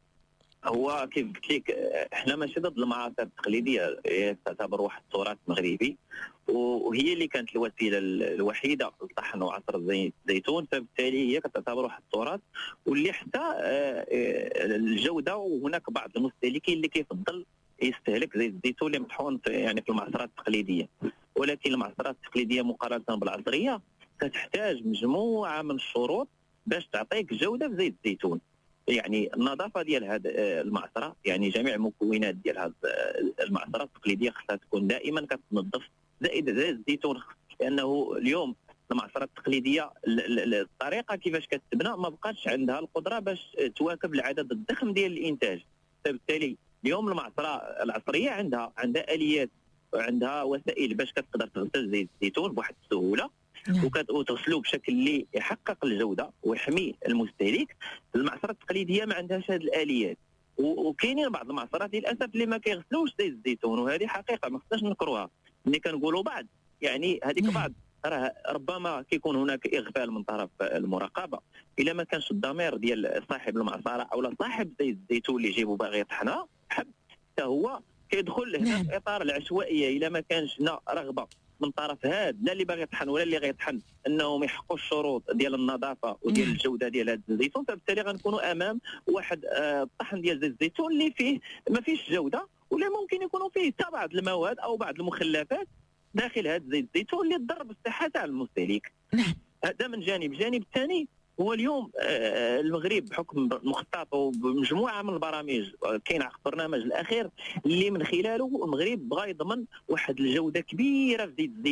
H: هو كيف قلت لك احنا ماشي ضد المعاصر التقليديه، هي تعتبر واحد التراث مغربي وهي اللي كانت الوسيله الوحيده لطحن وعصر الزيتون، فبالتالي هي كتعتبر واحد التراث واللي حتى الجوده. وهناك بعض المستهلكين اللي كيفضل يستهلك زيت الزيتون اللي مطحون في يعني في المعصرات التقليديه، ولكن المعصرات التقليديه مقارنه بالعصريه كتحتاج مجموعه من الشروط باش تعطيك جوده في زيت الزيتون. يعني النظافه ديال هذه المعصره، يعني جميع المكونات ديال هذه المعصره التقليديه خصها تكون دائما كتنظف، زائد زيت الزيتون، لانه اليوم المعصره التقليديه الطريقه كيفاش كتبنى ما بقاش عندها القدره باش تواكب العدد الضخم ديال الانتاج، فبالتالي اليوم المعصره العصريه عندها عندها اليات وعندها وسائل باش كتقدر تغسل زيت الزيتون بواحد السهوله وتغسلوه بشكل اللي يحقق الجوده ويحمي المستهلك. المعصره التقليديه ما عندهاش هذه الاليات، وكاينين بعض المعصرات للاسف اللي ما كيغسلوش زيت الزيتون، وهذه حقيقه ما خصناش نكروها. ملي كنقولوا بعض يعني هذيك بعض راه ربما كيكون هناك اغفال من طرف المراقبه، الا ما كانش الضمير ديال صاحب المعصره او صاحب زيت الزيتون اللي يجيبو باغي يطحنها حب حتى هو كيدخل هنا في اطار العشوائيه. الا ما كانش هنا رغبه من طرف هذا لا اللي باغي يطحن ولا اللي غيطحن انهم يحققوا الشروط ديال النظافه وديال الجوده ديال هذا الزيتون، فبالتالي غنكونوا امام واحد الطحن ديال زيت الزيتون اللي فيه ما فيش جوده، ولا ممكن يكونوا فيه حتى بعض المواد او بعض المخلفات داخل هذا زيت الزيتون اللي تضر بالصحه تاع المستهلك. هذا من جانب. الجانب الثاني هو اليوم المغرب بحكم مخطط وبمجموعه من البرامج، كاين عقد البرنامج الاخير اللي من خلاله المغرب بغى يضمن واحد الجوده كبيره في زيت الزيتون،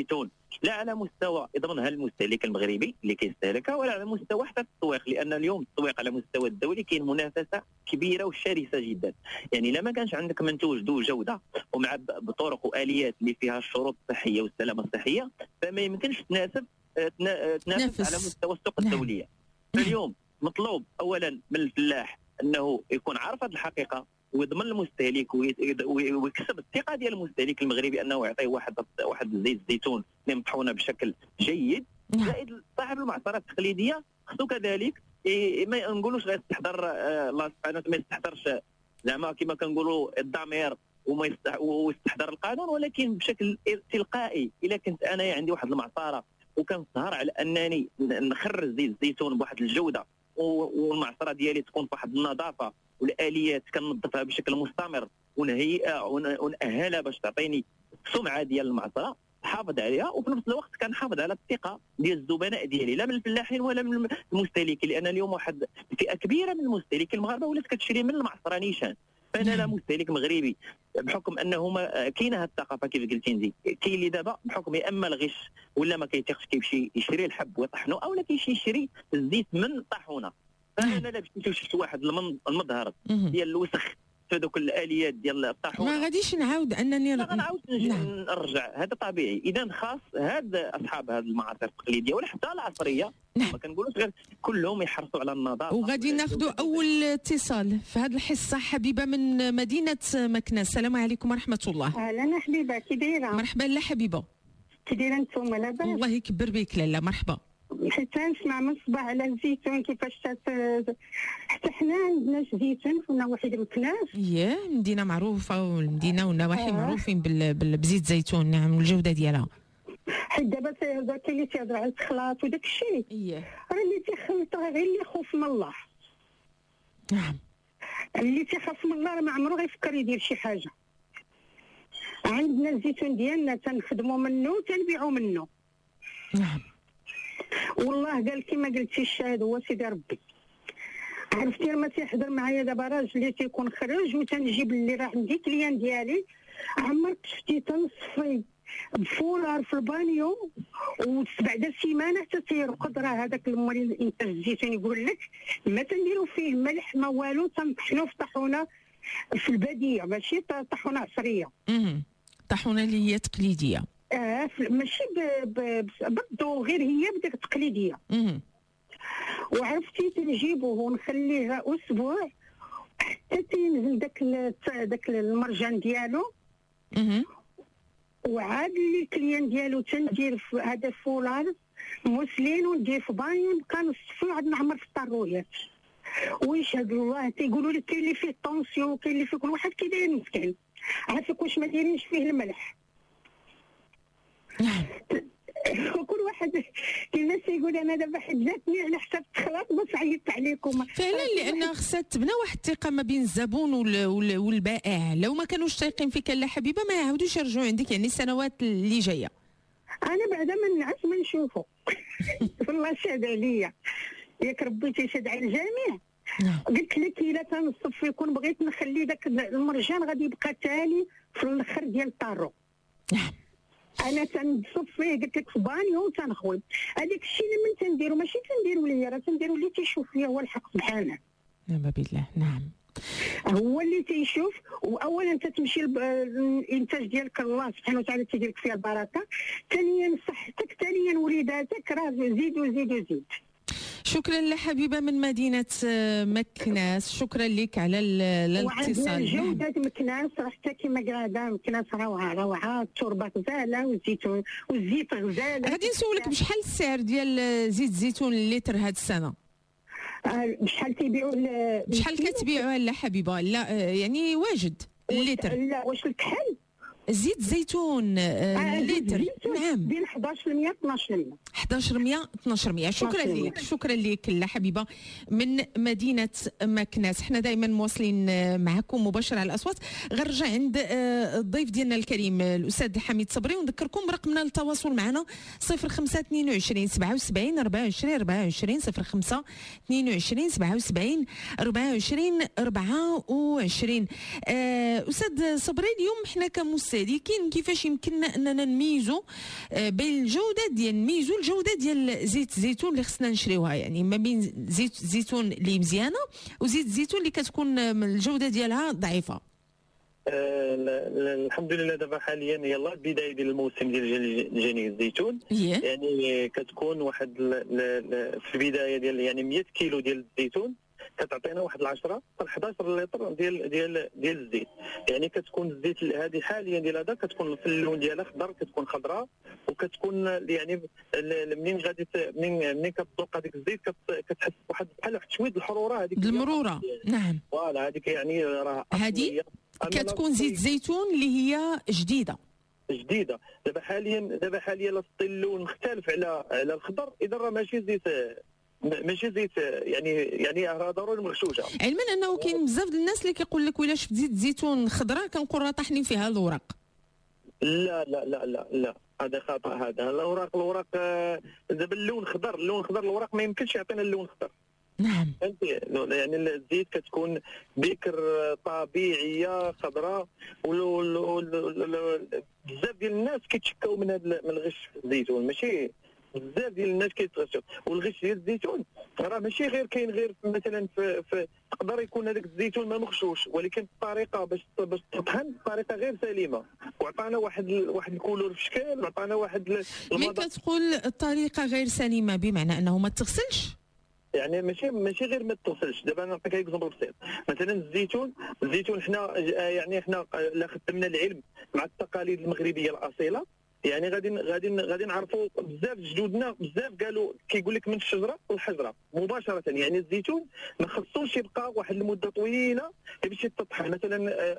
H: لا على مستوى يضمنها المستهلك المغربي اللي كيستهلكها، ولا على مستوى حتى التسويق، لان اليوم التسويق على مستوى الدولي كاين منافسه كبيره وشرسه جدا. يعني الا ما كانش عندك منتوج ذو جوده ومع بطرق واليات اللي فيها الشروط الصحيه والسلامه الصحيه، فما يمكنش تناسب تنافس على مستوى السوق الدوليه. فاليوم مطلوب اولا من الفلاح انه يكون عارف هذه الحقيقه ويضمن المستهلك ويكسب الثقه ديال المستهلك المغربي انه يعطيه واحد واحد زيت الزيتون اللي مطحونه بشكل جيد. زائد صاحب المعصرات التقليديه خصو كذلك ما نقولوش غير يستحضر الله سبحانه ما يستحضرش زعما كما كنقولوا الضمير وما يستحضر القانون، ولكن بشكل تلقائي. الا كنت انا عندي واحد المعصره وكنسهر على انني نخرج زيت الزيتون بواحد الجوده والمعصره ديالي تكون بواحد النظافه والاليات كننظفها بشكل مستمر ونهيئها ونأهلها باش تعطيني السمعه ديال المعصره، حافظ عليها وفي نفس الوقت كنحافظ على الثقه ديال الزبناء ديالي لا من الفلاحين ولا من المستهلكين، لان اليوم واحد فئه كبيره من المستهلكين المغاربه ولات كتشري من المعصره نيشان. فانا لا مستهلك مغربي بحكم انه كاينه هذه الثقافه كيف قلتي انت، كاين اللي دابا بحكم يا اما الغش ولا ما كيتيقش كيمشي يشري الحب ويطحنه او لا كيمشي يشري الزيت من طاحونه. فانا لا مشيت شفت واحد المظهر ديال الوسخ في هذوك الاليات ديال الطاحونه
A: ما غاديش نعاود انني
H: ر... نعاود نرجع. هذا طبيعي. اذا خاص هاد اصحاب هذه المعاصر التقليديه ولا حتى العصريه ما كنقولوش غير كلهم يحرصوا على النظافه.
A: وغادي ناخذوا اول اتصال في هذه الحصه. حبيبه من مدينه مكناس، السلام عليكم ورحمه الله.
S: اهلا حبيبه، كي دايره؟
A: مرحبا. لا حبيبه
S: كي دايره نتوما؟ لاباس؟
A: الله يكبر بك لاله. مرحبا.
S: حتى نسمع من الصباح على الزيتون كيفاش حتى حنا عندنا زيتون فينا واحد مكناس.
A: اييه مدينه معروفه والمدينه والنواحي آه. معروفين بزيت الزيتون. نعم والجوده ديالها.
S: حيت دابا كاين اللي تيهضر على التخلاط وداك الشيء.
A: اييه
S: راه اللي تيخلطها غير اللي خوف من الله.
A: نعم
S: اللي تيخاف من الله راه ما عمرو غيفكر يدير شي حاجه. عندنا الزيتون ديالنا تنخدموا منه وتنبيعوا منه.
A: نعم
S: والله قال كما قلتي الشاهد هو سيدي ربي. عرفتي ما تيحضر معايا دابا راجل اللي تيكون خرج وتنجيب اللي راه عندي كليان ديالي عمرك شفتي تنصفي بفولار في البانيو وبعد سيمانه حتى تيرقد. راه هذاك الموري الانتاج الزيتون يقول لك ما تنديروا فيه ملح ما والو، تنطحنوه في طاحونه في البديع ماشي طاحونه عصريه.
A: اها طاحونه اللي هي تقليديه.
S: اه ماشي بالضو غير هي بديك التقليديه.
A: اها
S: وعرفتي تنجيبوه ونخليه اسبوع حتى تينزل داك داك المرجان ديالو.
A: اها
S: وعاد اللي الكليان ديالو تندير في هذا الفولار موسلين وندير في بانيو نبقى نصفي وعاد نعمر في الطرويات ويشهد الله. تيقولوا لك كاين اللي فيه طونسيون وكاين اللي فيه كل واحد كي داير مسكين. عافاك واش ما دايرينش فيه الملح.
A: نعم
S: وكل واحد كيفاش يقول انا دابا حيت جاتني على حساب التخلاط بس عيطت عليكم.
A: فعلا لان خصها تبنى واحد الثقه ما بين الزبون والبائع. لو ما كانوش تايقين فيك لا حبيبه ما يعاودوش يرجعوا عندك يعني السنوات اللي جايه.
S: انا بعدا ما نعس ما نشوفه. والله شاد عليا ياك ربي تيشهد على الجميع. قلت لك الا تنصف يكون بغيت نخلي داك المرجان غادي يبقى تالي في الاخر ديال الطارو.
A: نعم
S: انا تنصف فيه قلت لك في بانيو وتنخوي. هذاك الشيء اللي من تنديرو ماشي تنديرو ليا راه تنديرو اللي تيشوف فيا هو الحق سبحانه.
A: نعم بالله. نعم
S: هو اللي تيشوف. واولا تتمشي الانتاج ديالك الله سبحانه وتعالى تيدير لك فيها البركه. ثانيا صحتك، ثانيا وليداتك. راه زيد وزيد وزيد.
A: شكرا لحبيبه من مدينه مكناس، شكرا لك على الاتصال.
S: جودة مكناس راه حتى كما قاعده مكناس روعه روعه. التربه غزاله والزيتون والزيت غزاله.
A: غادي نسولك بشحال السعر ديال زيت الزيتون اللتر هاد السنه؟
S: آه بشحال تيبيعوا
A: بشحال كتبيعوها لا حبيبه؟ لا يعني واجد اللتر.
S: لا واش الكحل
A: زيت زيتون اللتر؟
S: نعم بين حداش بالمية اثناش بالمية.
A: حداش مية اثناش مية. شكرا لك شكرا لك لا حبيبه من مدينه مكناس. حنا دائما مواصلين معكم مباشر على الاصوات. غنرجع عند الضيف ديالنا الكريم الاستاذ حميد صبري ونذكركم برقمنا للتواصل معنا صفر خمسة اثنين وعشرين سبعة وسبعين أربعة وعشرين أربعة وعشرين صفر خمسة اثنين وعشرين سبعة وسبعين أربعة وعشرين أربعة وعشرين. استاذ صبري اليوم حنا كمستهلكين كيفاش يمكننا اننا نميزوا بين الجوده ديال نميزوا الجوده ديال زيت الزيتون اللي خصنا نشريوها، يعني ما بين زيت الزيتون اللي مزيانه وزيت الزيتون اللي كتكون الجوده ديالها ضعيفه؟
B: آه الحمد لله دابا حاليا يلا البدايه ديال الموسم ديال جني الزيتون yeah. يعني كتكون واحد في البدايه ديال يعني مية كيلو ديال الزيتون كتعطينا واحد العشرة حتى حداش لتر ديال ديال ديال الزيت. يعني كتكون الزيت هذه حاليا ديال هذا كتكون في اللون ديالها خضر، كتكون خضراء وكتكون يعني منين غادي منين منين كتذوق هذيك الزيت كتحس بواحد بحال واحد شويه الحروره هذيك
A: المروره. نعم
B: فوالا هذيك يعني راه
A: هذه كتكون زيت زيتون اللي هي جديده
B: جديده. دابا حاليا دابا حاليا اللون مختلف على على الخضر، اذا راه ماشي زيت ماشي زيت يعني يعني راه ضروري مغشوشه.
A: علما انه كاين بزاف ديال الناس اللي كيقول لك ولا شفت زيت زيتون خضراء كنقول راه طاحنين فيها الوراق.
B: لا لا لا لا لا هذا خطا. هذا الاوراق الاوراق دابا اللون خضر اللون خضر الاوراق ما يمكنش يعطينا اللون خضر.
A: نعم
B: يعني الزيت كتكون بكر طبيعيه خضراء. بزاف ديال الناس كيتشكاو من هذا من الغش في الزيتون، ماشي بزاف ديال الناس كيتغشوا. والغش ديال الزيتون راه ماشي غير كاين غير مثلا في, في تقدر يكون هذاك الزيتون ما مغشوش، ولكن الطريقه باش باش تطحن بطريقه غير سليمه وعطانا واحد واحد الكولور في شكل وعطانا واحد.
A: ملي كتقول الطريقه غير سليمه بمعنى انه ما تغسلش؟
B: يعني ماشي ماشي غير ما تغسلش. دابا نعطيك اكزومبل بسيط. مثلا الزيتون الزيتون حنا يعني حنا لا خدمنا العلم مع التقاليد المغربيه الاصيله، يعني غادي غادي غادي نعرفوا بزاف جدودنا بزاف قالوا كيقول لك من الشجره للحجره مباشره. يعني الزيتون ما خصوش يبقى واحد المده طويله باش يتطحن. مثلا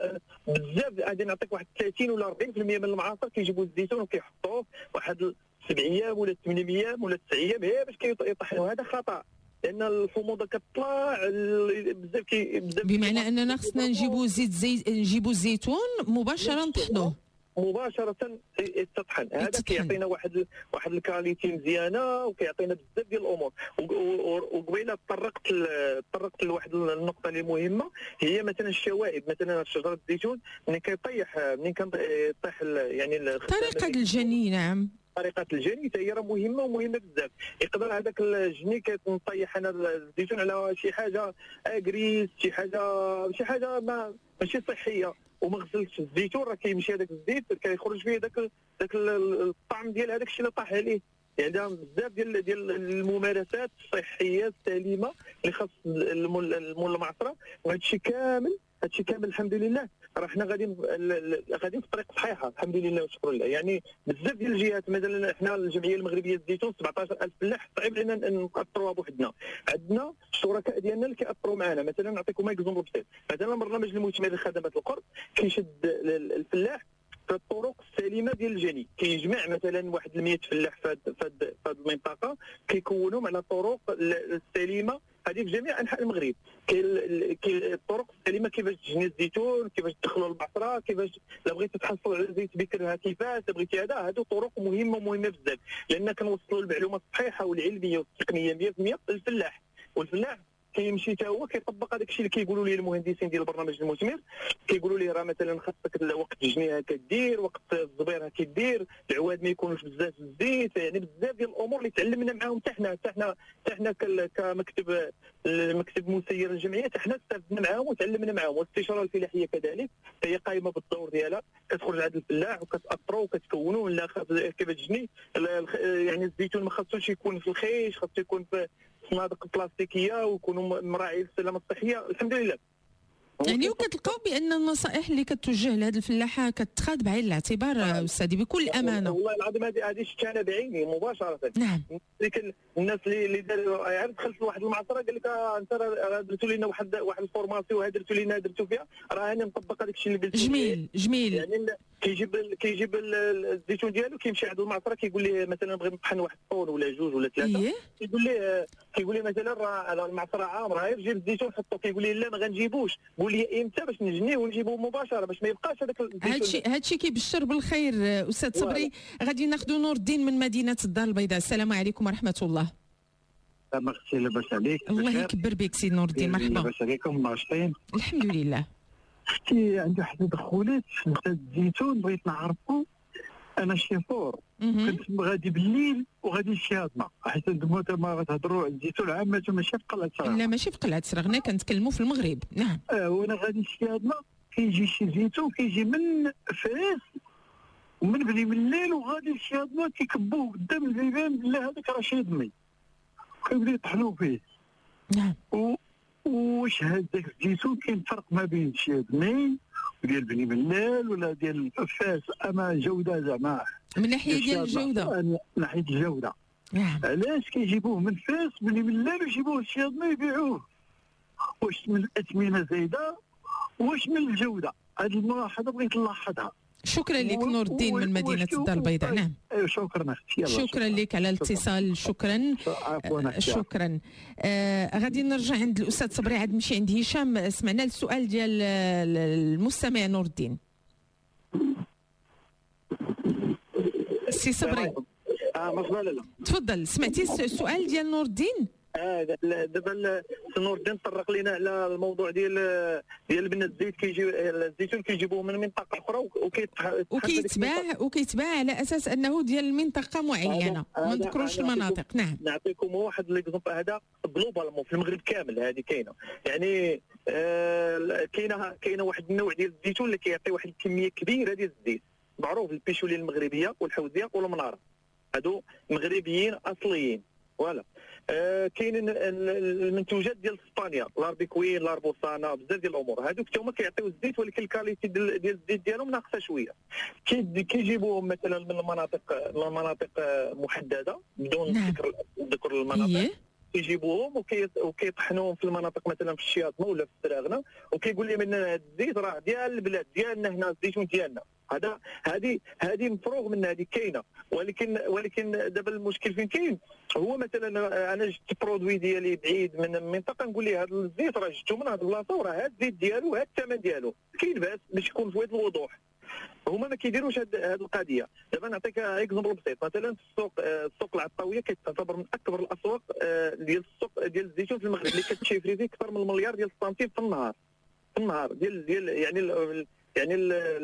B: بزاف غادي نعطيك واحد ثلاثين ولا أربعين بالمئة من المعاصر كيجيبوا الزيتون وكيحطوه واحد سبع ايام ولا ثمان ايام ولا تسع ايام هي باش كيطحنوا. هذا خطا لان الحموضه كتطلع بزاف كي بزاف.
A: بمعنى اننا خصنا نجيبوا زيت زيت نجيبوا الزيتون مباشره نطحنوه
B: مباشره يتطحن. هذا كيعطينا واحد واحد الكاليتي مزيانه وكيعطينا بزاف ديال الامور. وقبيله طرقت طرقت لواحد النقطه اللي مهمه هي مثلا الشوائب. مثلا شجره الزيتون ملي كيطيح ملي كيطيح يعني
A: طريقه الجني. نعم
B: طريقه الجني حتى هي راه مهمه ومهمه بزاف. يقدر هذاك الجني كنطيح انا الزيتون على شي حاجه اغريس شي حاجه شي حاجه ما ماشي صحيه وما غسلتش الزيتون راه كيمشي هذاك الزيت كيخرج فيه داك داك الطعم ديال هذاك الشيء اللي طاح عليه. يعني بزاف ديال ديال الممارسات الصحيه السليمه اللي خاص المول المعصره. وهذا الشيء كامل هذا الشيء كامل الحمد لله راه حنا غاديين غاديين في الطريق صحيحه الحمد لله والشكر لله. يعني بزاف ديال الجهات مثلا حنا الجمعيه المغربيه للزيتون سبعطاش ألف فلاح صعيب علينا نقطروها بوحدنا. عندنا الشركاء ديالنا اللي كيأثروا معنا. مثلا نعطيكم اكزومبل بسيط. مثلا برنامج المثمر لخدمات القرب كيشد الفلاح في الطرق السليمه ديال الجني. كيجمع مثلا واحد مية فلاح في هذه المنطقه كيكونهم على الطرق السليمه هذه في جميع انحاء المغرب. كاين الطرق السليمه كيفاش تجني الزيتون، كيفاش تدخلوا البعصره، كيفاش لا بغيتي تحصل على زيت بكرها كيفاش بغيتي هذا. هادو طرق مهمه مهمه بزاف لان كنوصلوا المعلومات الصحيحه والعلميه والتقنيه مية بالمية للفلاح. والفلاح كيمشي حتى هو كيطبق هذاك الشيء اللي كيقولوا ليه المهندسين ديال برنامج المثمر. كيقولوا ليه راه مثلا خاصك وقت الجنيه كدير، وقت الزبير كدير، العواد ما يكونوش بزاف الزيت. يعني بزاف ديال الامور اللي تعلمنا معاهم حتى حنا حتى حنا حتى حنا كمكتب المكتب المسير الجمعيه حتى حنا استفدنا معاهم وتعلمنا معاهم. والاستشاره الفلاحيه كذلك هي قائمه بالدور ديالها كتخرج عند الفلاح وكتاثروا وكتكونوا لا كيفاش تجني. يعني الزيتون ما خاصوش يكون في الخيش، خاصو يكون في صنادق بلاستيكيه ويكونوا مراعي للسلامه الصحيه الحمد لله.
A: يعني وكتلقاو بان النصائح اللي كتوجه لهذه الفلاحه كتخاد بعين الاعتبار استاذي بكل امانه.
B: والله العظيم هذه هذه شفتها انا بعيني مباشره.
A: نعم
B: الناس اللي اللي داروا عرفت دخلت لواحد المعصره قال لك انت راه درتوا لنا واحد واحد الفورماسيون درتوا لنا درتوا فيها راه انا مطبق هذاك الشيء اللي قلت.
A: جميل جميل.
B: يعني كيجيب كيجيب الزيتون ديالو كيمشي عند المعصره كيقول لي مثلا بغيت نطحن واحد الطون ولا جوج ولا ثلاثه
A: إيه؟
B: كيقول لي كيقول لي مثلا راه المعصره عامره غير جيب الزيتون حطو كيقول لي لا ما غنجيبوش قول لي امتى باش نجنيه ونجيبوه مباشره باش ما يبقاش هذاك الزيتون.
A: هادشي هادشي كيبشر بالخير استاذ صبري. غادي ناخذوا نور الدين من مدينه الدار البيضاء. السلام عليكم ورحمه الله.
T: مرحبا لاباس عليك؟
A: الله يكبر بك سي نور الدين. مرحبا.
T: لاباس عليكم ناشطين؟
A: الحمد لله.
T: اختي عندي واحد التدخلات في نبات الزيتون بغيت نعرفو. انا شيفور كنت غادي بالليل وغادي شياطنا حيت انتم ما غتهضروا على الزيتون عامه ماشي في قلعه سراغنا.
A: لا ماشي في قلعه سراغنا كنتكلموا في المغرب. نعم.
T: اه وانا غادي شياطنا كيجي شي زيتون كيجي من فاس ومن بني من الليل وغادي لشياطنا كيكبوه قدام البيبان بالله هذاك راه شيدمي كيبداو يطحنوا فيه.
A: نعم.
T: واش هذاك الزيتون كاين فرق ما بين الشيدمي ديال بني ملال ولا ديال فاس اما جوده زعما
A: من ناحيه ديال الجوده؟
T: من ناحيه الجوده.
A: نعم.
T: علاش كيجيبوه من فاس بني ملال ويجيبوه للشياطمه يبيعوه؟ واش من الاثمنه زايده واش من الجوده؟ هذه الملاحظه بغيت نلاحظها.
A: شكرا لك نور الدين من مدينه الدار البيضاء. نعم.
T: ايوا شكرا اختي.
A: شكرا لك على الاتصال. شكرا.
T: عفوا.
A: شكرا. آه غادي نرجع عند الاستاذ صبري عاد نمشي عند هشام. سمعنا السؤال ديال المستمع نور الدين. سي صبري.
B: اه مرحبا. لا
A: تفضل. سمعتي السؤال ديال نور الدين؟
B: اه دابا نور الدين طرق لينا على الموضوع ديال ديال بن الزيت كيجي الزيتون كيجيبوه من منطقه اخرى
A: وكيتباع وكيتباع على اساس انه ديال منطقه معينه ما نذكروش المناطق. نعم.
B: نعطيكم واحد ليكزومبل هذا جلوبالمون في المغرب كامل هذه كاينه يعني آه كاينه كاينه واحد النوع ديال الزيتون اللي كيعطي واحد الكميه كبيره ديال الزيت معروف البيشولي المغربيه والحوزيه والمناره هادو مغربيين اصليين. فوالا. آه كاين المنتوجات ديال اسبانيا لاربيكوين لاربوسانا بزاف ديال الامور هذوك حتى هما كيعطيو الزيت ولكن الكاليتي ديال الزيت ديالهم ناقصه شويه. كيجيبوهم مثلا من المناطق من مناطق محدده بدون ذكر ذكر المناطق. كيجيبوهم وكيطحنوهم في المناطق مثلا في الشياطمه ولا في السراغنه وكيقول لي من هذا الزيت راه ديال البلاد ديالنا هنا الزيتون ديالنا. هذا هذه هذه مفروغ منها هذه كاينه ولكن ولكن دابا المشكل فين كاين هو مثلا انا جبت برودوي ديالي بعيد من المنطقه نقول ليه هذا الزيت راه جبتو من هذه البلاصه وراه هذا الزيت ديالو هذا الثمن ديالو كاين باس باش يكون في واحد الوضوح. هما ما كيديروش هذه القضيه. دابا نعطيك اكزومبل بسيط مثلا في السوق السوق العطاويه كتعتبر من اكبر الاسواق ديال السوق ديال الزيتون في المغرب اللي كتشيفري فيه اكثر من المليار ديال السنتيم في النهار في النهار ديال ديال يعني ال يعني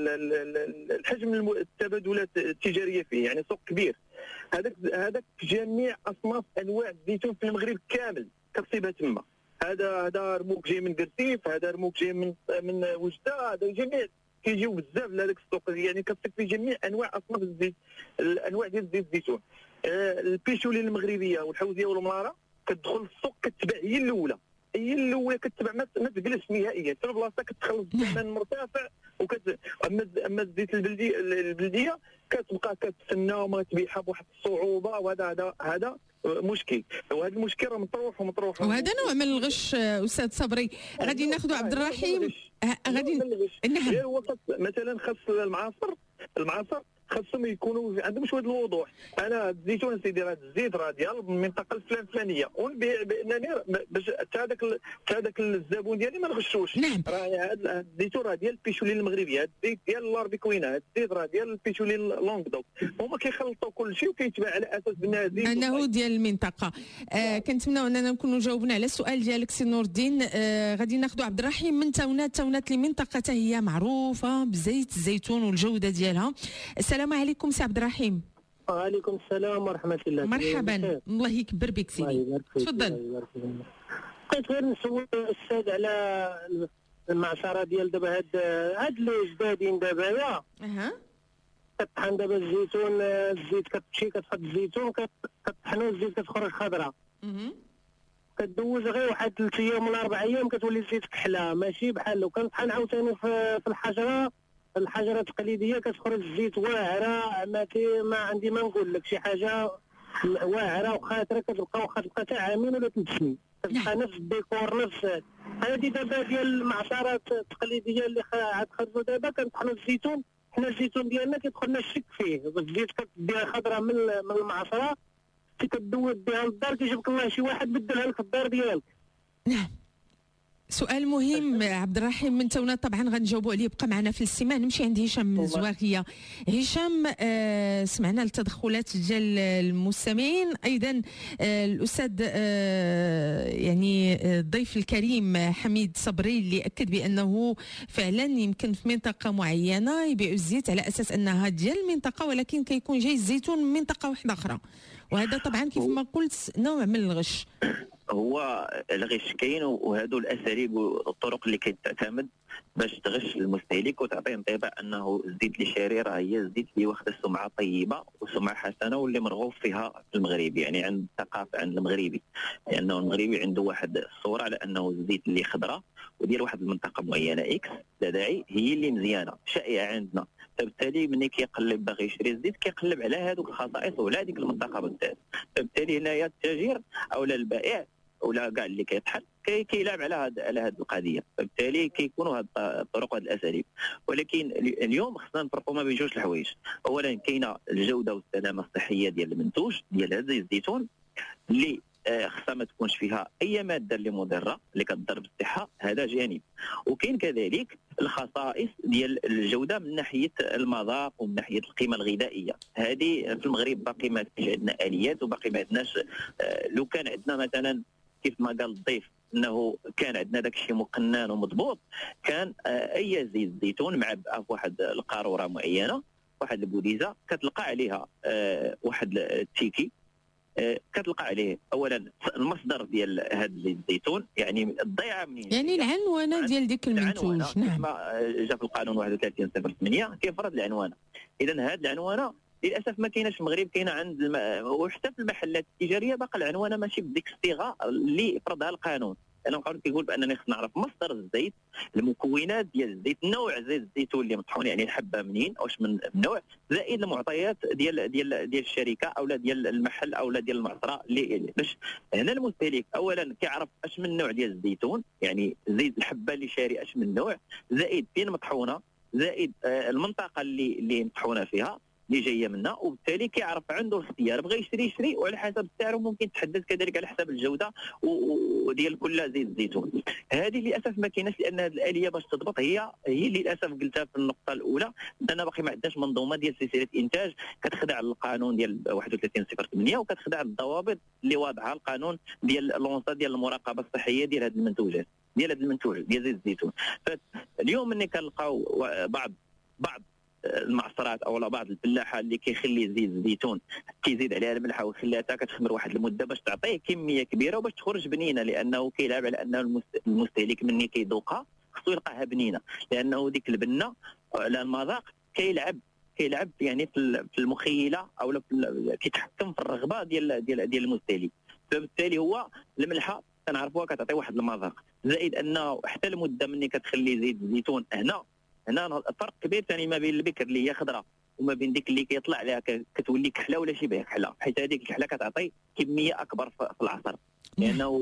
B: الحجم التبادلات التجاريه فيه يعني سوق كبير. هذاك هذاك جميع اصناف انواع الزيتون في المغرب كامل كتصيبها تما. هذا هذا رموك جاي من قرطيف هذا رموك جاي من من وجده هذا جميع كيجيو بزاف لهذاك السوق يعني كتصيب فيه جميع انواع اصناف الزيت الانواع ديال زيت الزيتون. آه البيشولي المغربيه والحوزيه والمناره كتدخل السوق كتباع هي الاولى هي الاولى كتباع ما تجلس نهائيا في البلاصه كتخلص الثمن مرتفع وكت اما اما الزيت البلدي البلديه كتبقى كتسنى وما تبيعها بواحد الصعوبه وهذا هذا هذا مشكل وهذا المشكل راه مطروح ومطروح
A: وهذا نوع من الغش استاذ صبري. غادي ناخذوا عبد الرحيم. غادي
B: نعم هو مثلا خاص المعاصر المعاصر خاصهم يكونوا عندهم شويه الوضوح. انا الزيتون سيدي راه الزيت راه ديال المنطقه الفلان الفلانيه ونبيع بانني باش حتى هذاك حتى هذاك الزبون ديالي ما نغشوش.
A: نعم.
B: راه هذا الزيتون راه ديال البيشولي المغربي هذا الزيت ديال لاربيكوينا هذا الزيت راه ديال البيشولي لونغدوك هما كيخلطوا كل شيء وكيتباع على اساس بنادي
A: انه ديال المنطقه. آه كنتمناو اننا نكونوا جاوبنا على السؤال ديالك سي نور الدين. آه غادي ناخذوا عبد الرحيم من تاونات. تاونات المنطقه حتى هي معروفه بزيت الزيتون والجوده ديالها. السلام عليكم سي عبد الرحيم.
U: وعليكم السلام ورحمه الله.
A: مرحبا. الله يكبر بك سيدي. تفضل.
U: بقيت غير نسول الاستاذ على المعصره ديال دابا هاد هاد اللي جدادين دابا يا
A: اها
U: كطحن دابا الزيتون الزيت كتمشي كتحط الزيتون كطحنو الزيت كتخرج خضراء
A: اها
U: كدوز غير واحد ثلاث ايام ولا اربع ايام كتولي الزيت كحله ماشي بحال لو كنطحن عاوتاني في الحجره الحجره التقليديه كتخرج الزيت واعره ما كي ما عندي ما نقول لك شي حاجه واعره وخاطره كتبقى واخا تبقى حتى عامين ولا ثلاث سنين كتبقى نفس الديكور نفس هذه دابا ديال المعصرات التقليديه اللي عاد خرجوا دابا كنطحنوا الزيتون حنا الزيتون ديالنا كيدخلنا الشك فيه، الزيت كديها خضره من من المعصره كتدوز بها للدار كيجيبك الله شي واحد بدلها لك في الدار ديالك.
A: نعم. سؤال مهم عبد الرحيم من تونا طبعا غنجاوبوا عليه، بقى معنا في الاستماع. نمشي عند هشام من الزواغيه. هشام آه سمعنا التدخلات ديال المستمعين، ايضا آه الاستاذ آه يعني الضيف الكريم حميد صبري اللي اكد بانه فعلا يمكن في منطقه معينه يبيعوا الزيت على اساس انها ديال المنطقه، ولكن كيكون جاي الزيتون من منطقه واحده اخرى، وهذا طبعا كيف ما قلت نوع من الغش.
H: هو الغش كاين، وهذو الاساليب والطرق اللي كتعتمد باش تغش المستهلك وتعطيه انطباع انه الزيت اللي شاري راه هي الزيت اللي واخده سمعه طيبه وسمعه حسنه واللي مرغوب فيها في المغربي، يعني عند الثقافه عند المغربي، لانه المغربي عنده واحد الصوره على انه الزيت اللي خضراء وديال واحد المنطقه معينه اكس لا داعي هي اللي مزيانه شائعه عندنا، فبالتالي ملي كيقلب باغي يشري الزيت كيقلب على هذوك الخصائص وعلى هذيك المنطقه بالذات، فبالتالي هنايا التاجر او البائع ولا كاع اللي كيطحن كي كيلعب على هاد على هذه القضيه، فبالتالي كيكونوا هاد الطرق وهاد الاساليب. ولكن اليوم خصنا نفرقوا ما بين جوج الحوايج، اولا كاينه الجوده والسلامه الصحيه ديال المنتوج ديال هذا الزيتون اللي خصها ما تكونش فيها اي ماده اللي مضره اللي كتضر بالصحه، هذا جانب. وكاين كذلك الخصائص ديال الجوده من ناحيه المذاق ومن ناحيه القيمه الغذائيه، هذه في المغرب باقي ما فيش عندنا اليات وباقي ما عندناش. لو كان عندنا مثلا كيف ما قال الضيف انه كان عندنا داك الشيء مقنن ومضبوط، كان اي زيت زيتون معبأه في واحد القاروره معينه، واحد البوديزه كتلقى عليها واحد التيكي، كتلقى عليه اولا المصدر ديال هذا الزيت الزيتون، يعني الضيعه منين،
A: يعني العنوانه ديال ديك المنتوج. نعم،
H: جا في القانون واحد وثلاثين صفر ثمانية كيفرض العنوانه. اذا هذه العنوانه للاسف ما كايناش في المغرب، كاينه عند الم... وحتى في المحلات التجاريه باقي العنوانه ماشي بديك الصيغه اللي فرضها القانون. انا القانون كيقول بانني خصنا نعرف مصدر الزيت، المكونات ديال الزيت، نوع زيت الزيتون اللي مطحون، يعني الحبه منين واش من نوع، زائد المعطيات ديال ديال ديال الشركه او ديال المحل او ديال المعصره اللي باش هنا المستهلك اولا كيعرف اش من نوع ديال الزيتون، يعني زيت الحبه اللي شاري اش من نوع، زائد فين مطحونه، زائد المنطقه اللي اللي مطحونه فيها اللي جايه منها، وبالتالي كيعرف عنده الاختيار، بغى يشري يشري وعلى حسب السعر، وممكن تحدد كذلك على حسب الجوده وديال كل زيت الزيتون. هذه للاسف ما كايناش، لان هذه الاليه باش تضبط هي هي اللي للاسف قلتها في النقطه الاولى، اننا باقي ما عندناش منظومه ديال سلسله انتاج كتخدع القانون ديال واحد وثلاثين صفر ثمانية وكتخدع الضوابط اللي واضعها القانون ديال لونسا ديال المراقبه الصحيه ديال هذه المنتوجات ديال هذا المنتوج ديال زيت الزيتون. فاليوم ملي كنلقاو بعض بعض المعصرات او بعض الفلاحه اللي كيخلي زيت الزيتون كيزيد عليها الملح ويخليها حتى كتخمر واحد المده باش تعطيه كميه كبيره وباش تخرج بنينه، لانه كيلعب على ان المستهلك مني كيذوقها خصو يلقاها بنينه، لانه ديك البنه على المذاق كيلعب كيلعب يعني في المخيله او كيتحكم في الرغبه ديال ديال ديال المستهلك. فبالتالي هو الملحه كنعرفوها كتعطي واحد المذاق، زائد انه حتى المده مني كتخلي زيت الزيتون هنا هنا فرق كبير ثاني ما بين البكر اللي هي خضراء وما بين ديك اللي كيطلع عليها كتولي كحله ولا شبه كحله، حيت هذيك الكحله كتعطي كميه اكبر في العصر، لانه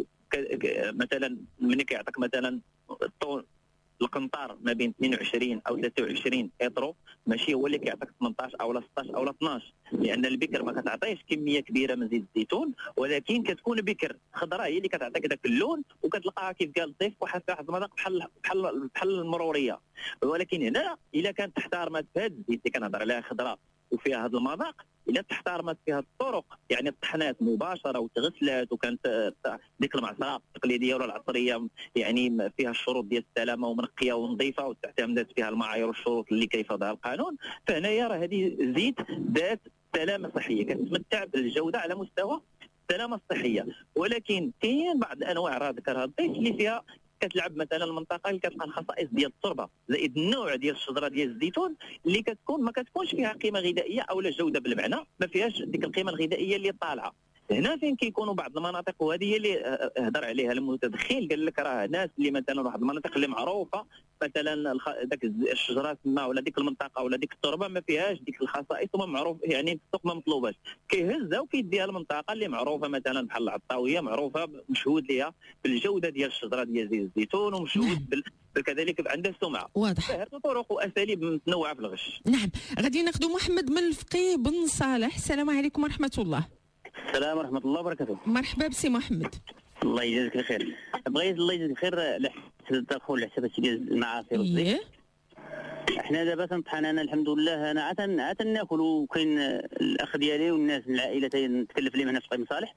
H: مثلا ملي كيعطيك مثلا الطون القنطار ما بين اثنين وعشرين او ثلاثة وعشرين اطرو ماشي هو اللي كيعطيك ثمنطاش او ستطاش او اثناش، لان البكر ما كتعطيش كميه كبيره من زيت الزيتون، ولكن كتكون بكر خضراء هي اللي كتعطيك ذاك اللون، وكتلقاها كيف قال الضيف واحد واحد المذاق بحال بحال بحال المروريه. ولكن هنا الا كانت احترمت هذا الزيت اللي كنهضر عليها خضراء وفيها هذا المذاق، الا تحترمت فيها الطرق، يعني الطحنات مباشره وتغسلات وكانت ديك المعصره التقليديه ولا العصريه يعني فيها الشروط ديال السلامه ومنقيه ونظيفه وتعتمدت فيها المعايير والشروط اللي كيفرضها القانون، فهنايا راه هذه زيت ذات سلامه صحيه كتتمتع بالجوده على مستوى السلامه الصحيه. ولكن كاين بعض الانواع راه ذكرها الضيف اللي فيها كتلعب مثلا المنطقه اللي كتلقى الخصائص ديال التربه زائد النوع ديال الشجره ديال الزيتون اللي كتكون ما كتكونش فيها قيمه غذائيه او لا جوده بالمعنى، ما فيهاش ديك القيمه الغذائيه اللي طالعه. هنا فين كيكونوا بعض المناطق، وهذه هي اللي هضر عليها المتدخل، قال لك راه ناس اللي مثلا واحد المناطق اللي معروفه مثلا ذاك الشجره تما ولا ديك المنطقه ولا ديك التربه ما فيهاش ديك الخصائص وما معروف يعني في السوق ما مطلوباش، كيهزها وكيديها المنطقه اللي معروفه مثلا بحال العطاويه معروفه مشهود ليها بالجوده ديال الشجره ديال زيت الزيتون ومشهود بال... كذلك عندها السمعه.
A: واضح.
H: هذه طرق واساليب متنوعه في الغش.
A: نعم. غادي ناخذ محمد من الفقيه بن صالح. السلام عليكم ورحمه الله.
D: السلام ورحمه الله وبركاته.
A: مرحبا بسي محمد.
D: الله يجازيك الخير. بغيت الله يجازيك الخير على التدخل على حساب ديال المعاصر والزيت. احنا دابا تنطحن انا الحمد لله انا عاد عاد ناكل، وكاين الاخ ديالي والناس من العائله تكلف لي هنا في طيب صالح.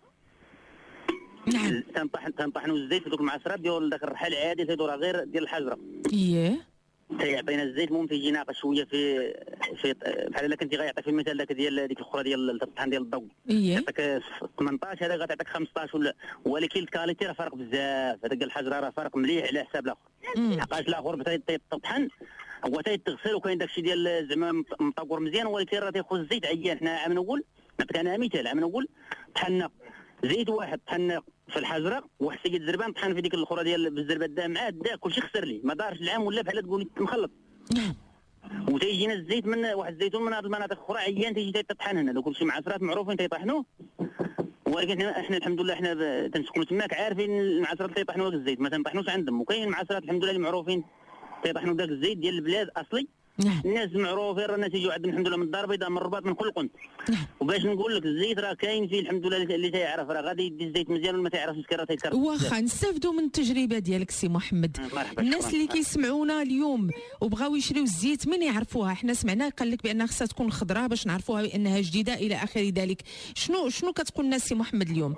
A: نعم.
D: تنطحن تنطحنوا الزيت في دوك المعصرات ديال داك الرحال العادي تيدور غير ديال الحجره.
A: اييه.
D: تيعطينا الزيت المهم تيجي ناقص شويه في في بحال الا كنتي غيعطيك في المثال داك ديال ديك الاخرى ديال الطحن ديال الضوء.
A: اييه.
D: يعطيك ثمنطاش، هذا غتعطيك خمسطاش ولا، ولكن الكاليتي راه فرق بزاف، هذاك الحجره راه فرق مليح على حساب الاخر. حقاش الاخر تيطحن هو تيتغسل وكاين داكشي ديال زعما مطور مزيان، ولكن راه تيخرج الزيت عيان. حنا عام نقول نعطيك انا مثال، عام نقول طحنا زيت واحد طحنا في الحجره، واحد السيد زربان طحن في ديك الاخرى ديال بالزربه دا معاه دا كلشي خسر ليه، ما دارش العام ولا بحال تقول مخلط.
A: نعم.
D: وتيجينا الزيت من واحد الزيتون من هذه المناطق الاخرى عيان تيجي تيطحن هنا، دوك كلشي معصرات معروفين تيطحنوه، ولكن احنا الحمد لله احنا تنسكنوا تماك عارفين المعصرات اللي تيطحنوا داك الزيت ما تنطحنوش عندهم، وكاين المعصرات الحمد لله اللي معروفين تيطحنوا داك الزيت ديال البلاد اصلي.
A: نعم.
D: الناس معروفين راه الناس يجوا عندهم الحمد لله من الدار البيضاء من الرباط من كل قنت. نعم. وباش نقول لك الزيت راه كاين فيه الحمد لله اللي تيعرف راه غادي يدي الزيت مزيان وما تيعرفش راه تيتكرر.
A: واخا نستافدوا من التجربه ديالك سي محمد. الناس اللي كيسمعونا اليوم وبغاو يشريو الزيت من يعرفوها؟ حنا سمعنا قال لك بانها خصها تكون خضراء باش نعرفوها بانها جديده الى اخر ذلك. شنو شنو كتقول الناس سي محمد اليوم؟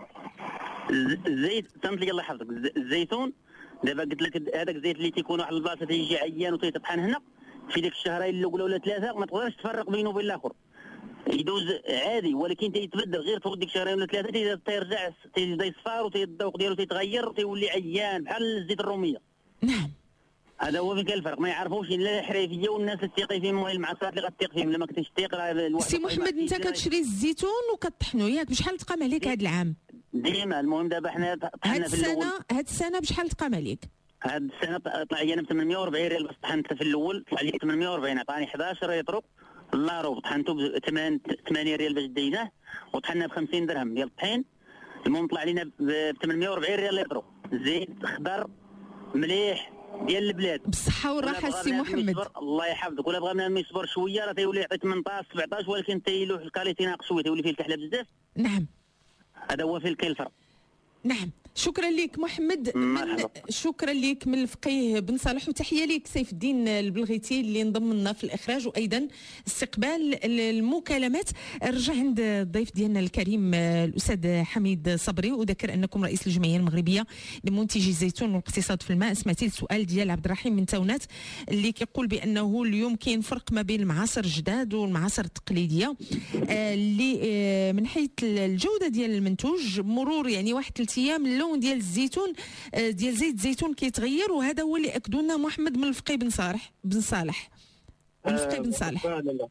D: الزيت تنطلق الله يحفظك، الزيتون دابا قلت لك هذاك الزيت اللي تيكون واحد البلاصه تيجي عيان وتيطحن هنا في ديك الشهرين الاولى ولا ثلاثه ما تقدرش تفرق بينه وبين الاخر، يدوز عادي ولكن تيتبدل غير فوق ديك الشهرين ولا ثلاثه تيرجع تيبدا يصفر وتيذوق ديالو تيتغير وتيولي عيان بحال الزيت الروميه.
A: نعم.
D: هذا هو فين كاين الفرق، ما يعرفوش الا الحريفيه والناس اللي تيقي فيهم المعصرات اللي غتثيق فيهم، لما كنتيش تيق راه الواحد.
A: سي محمد انت كتشري الزيتون وكطحنو ياك، بشحال تقام عليك هذا العام؟
D: ديما المهم دابا حنا طحنا في الاول.
A: هاد السنه هاد السنه بشحال تقام عليك؟
D: هاد السنه طلع لي انا ب ثمانمائة وأربعين ريال بس طحنت في الاول، طلع لي ثمانمائة وأربعين عطاني إحدى عشر يطرق اللارو طحنته ب ثمانية ريال باش ديناه، وطحنا ب خمسين درهم ديال الطحين، المهم طلع لينا ب ثمانمائة وأربعين ريال يطرق، زيت خضر مليح ديال البلاد
A: بالصحه والراحه سي محمد.
D: الله يحفظك. ولا بغى بنادم يصبر شويه راه تيولي يعطي ثمنطاش سبعطاش، ولكن تيلوح الكاليتي ناقص شويه تيولي فيه الكحله بزاف.
A: نعم.
D: هذا هو فين كاين الفرق.
A: نعم. شكرا لك محمد. من شكرا لك من الفقيه بن صالح، وتحيه لك سيف الدين البلغيتي اللي انضم لنا في الاخراج وايضا استقبال المكالمات. رجع عند الضيف ديالنا الكريم الاستاذ حميد صبري، وذكر انكم رئيس الجمعيه المغربيه لمنتجي الزيتون والاقتصاد في الماء. سمعتي السؤال ديال عبد الرحيم من تاونات اللي كيقول بانه اليوم كاين فرق ما بين المعاصر الجداد والمعاصر التقليديه اللي من حيث الجوده ديال المنتوج، مرور يعني واحد ثلاث ايام اللون ديال الزيتون ديال زيت الزيتون كيتغير، وهذا هو اللي اكدوا لنا محمد من الفقيه بن صالح بن صالح من الفقيه بن صالح.
B: لا لا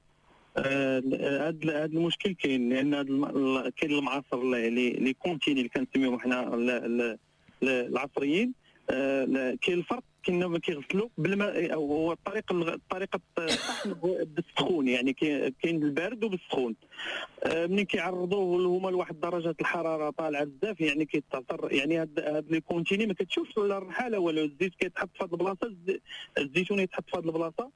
B: هذا هذا المشكل كاين، لان كاين المعاصر اللي اللي كونتيني اللي كنسميوهم حنا العصريين، كاين الفرق كنا ما كيغسلوا بالماء، هو الطريقه طريقه الطحن بالسخون، يعني كاين البارد وبالسخون. ملي كيعرضوه هما لواحد درجه الحراره طالعه بزاف يعني كيتعطر، يعني هاد هاد لي كونتيني ما كتشوفش لا الرحاله ولا الزيت كيتحط في هاد البلاصه، الزيتون يتحط في هاد البلاصه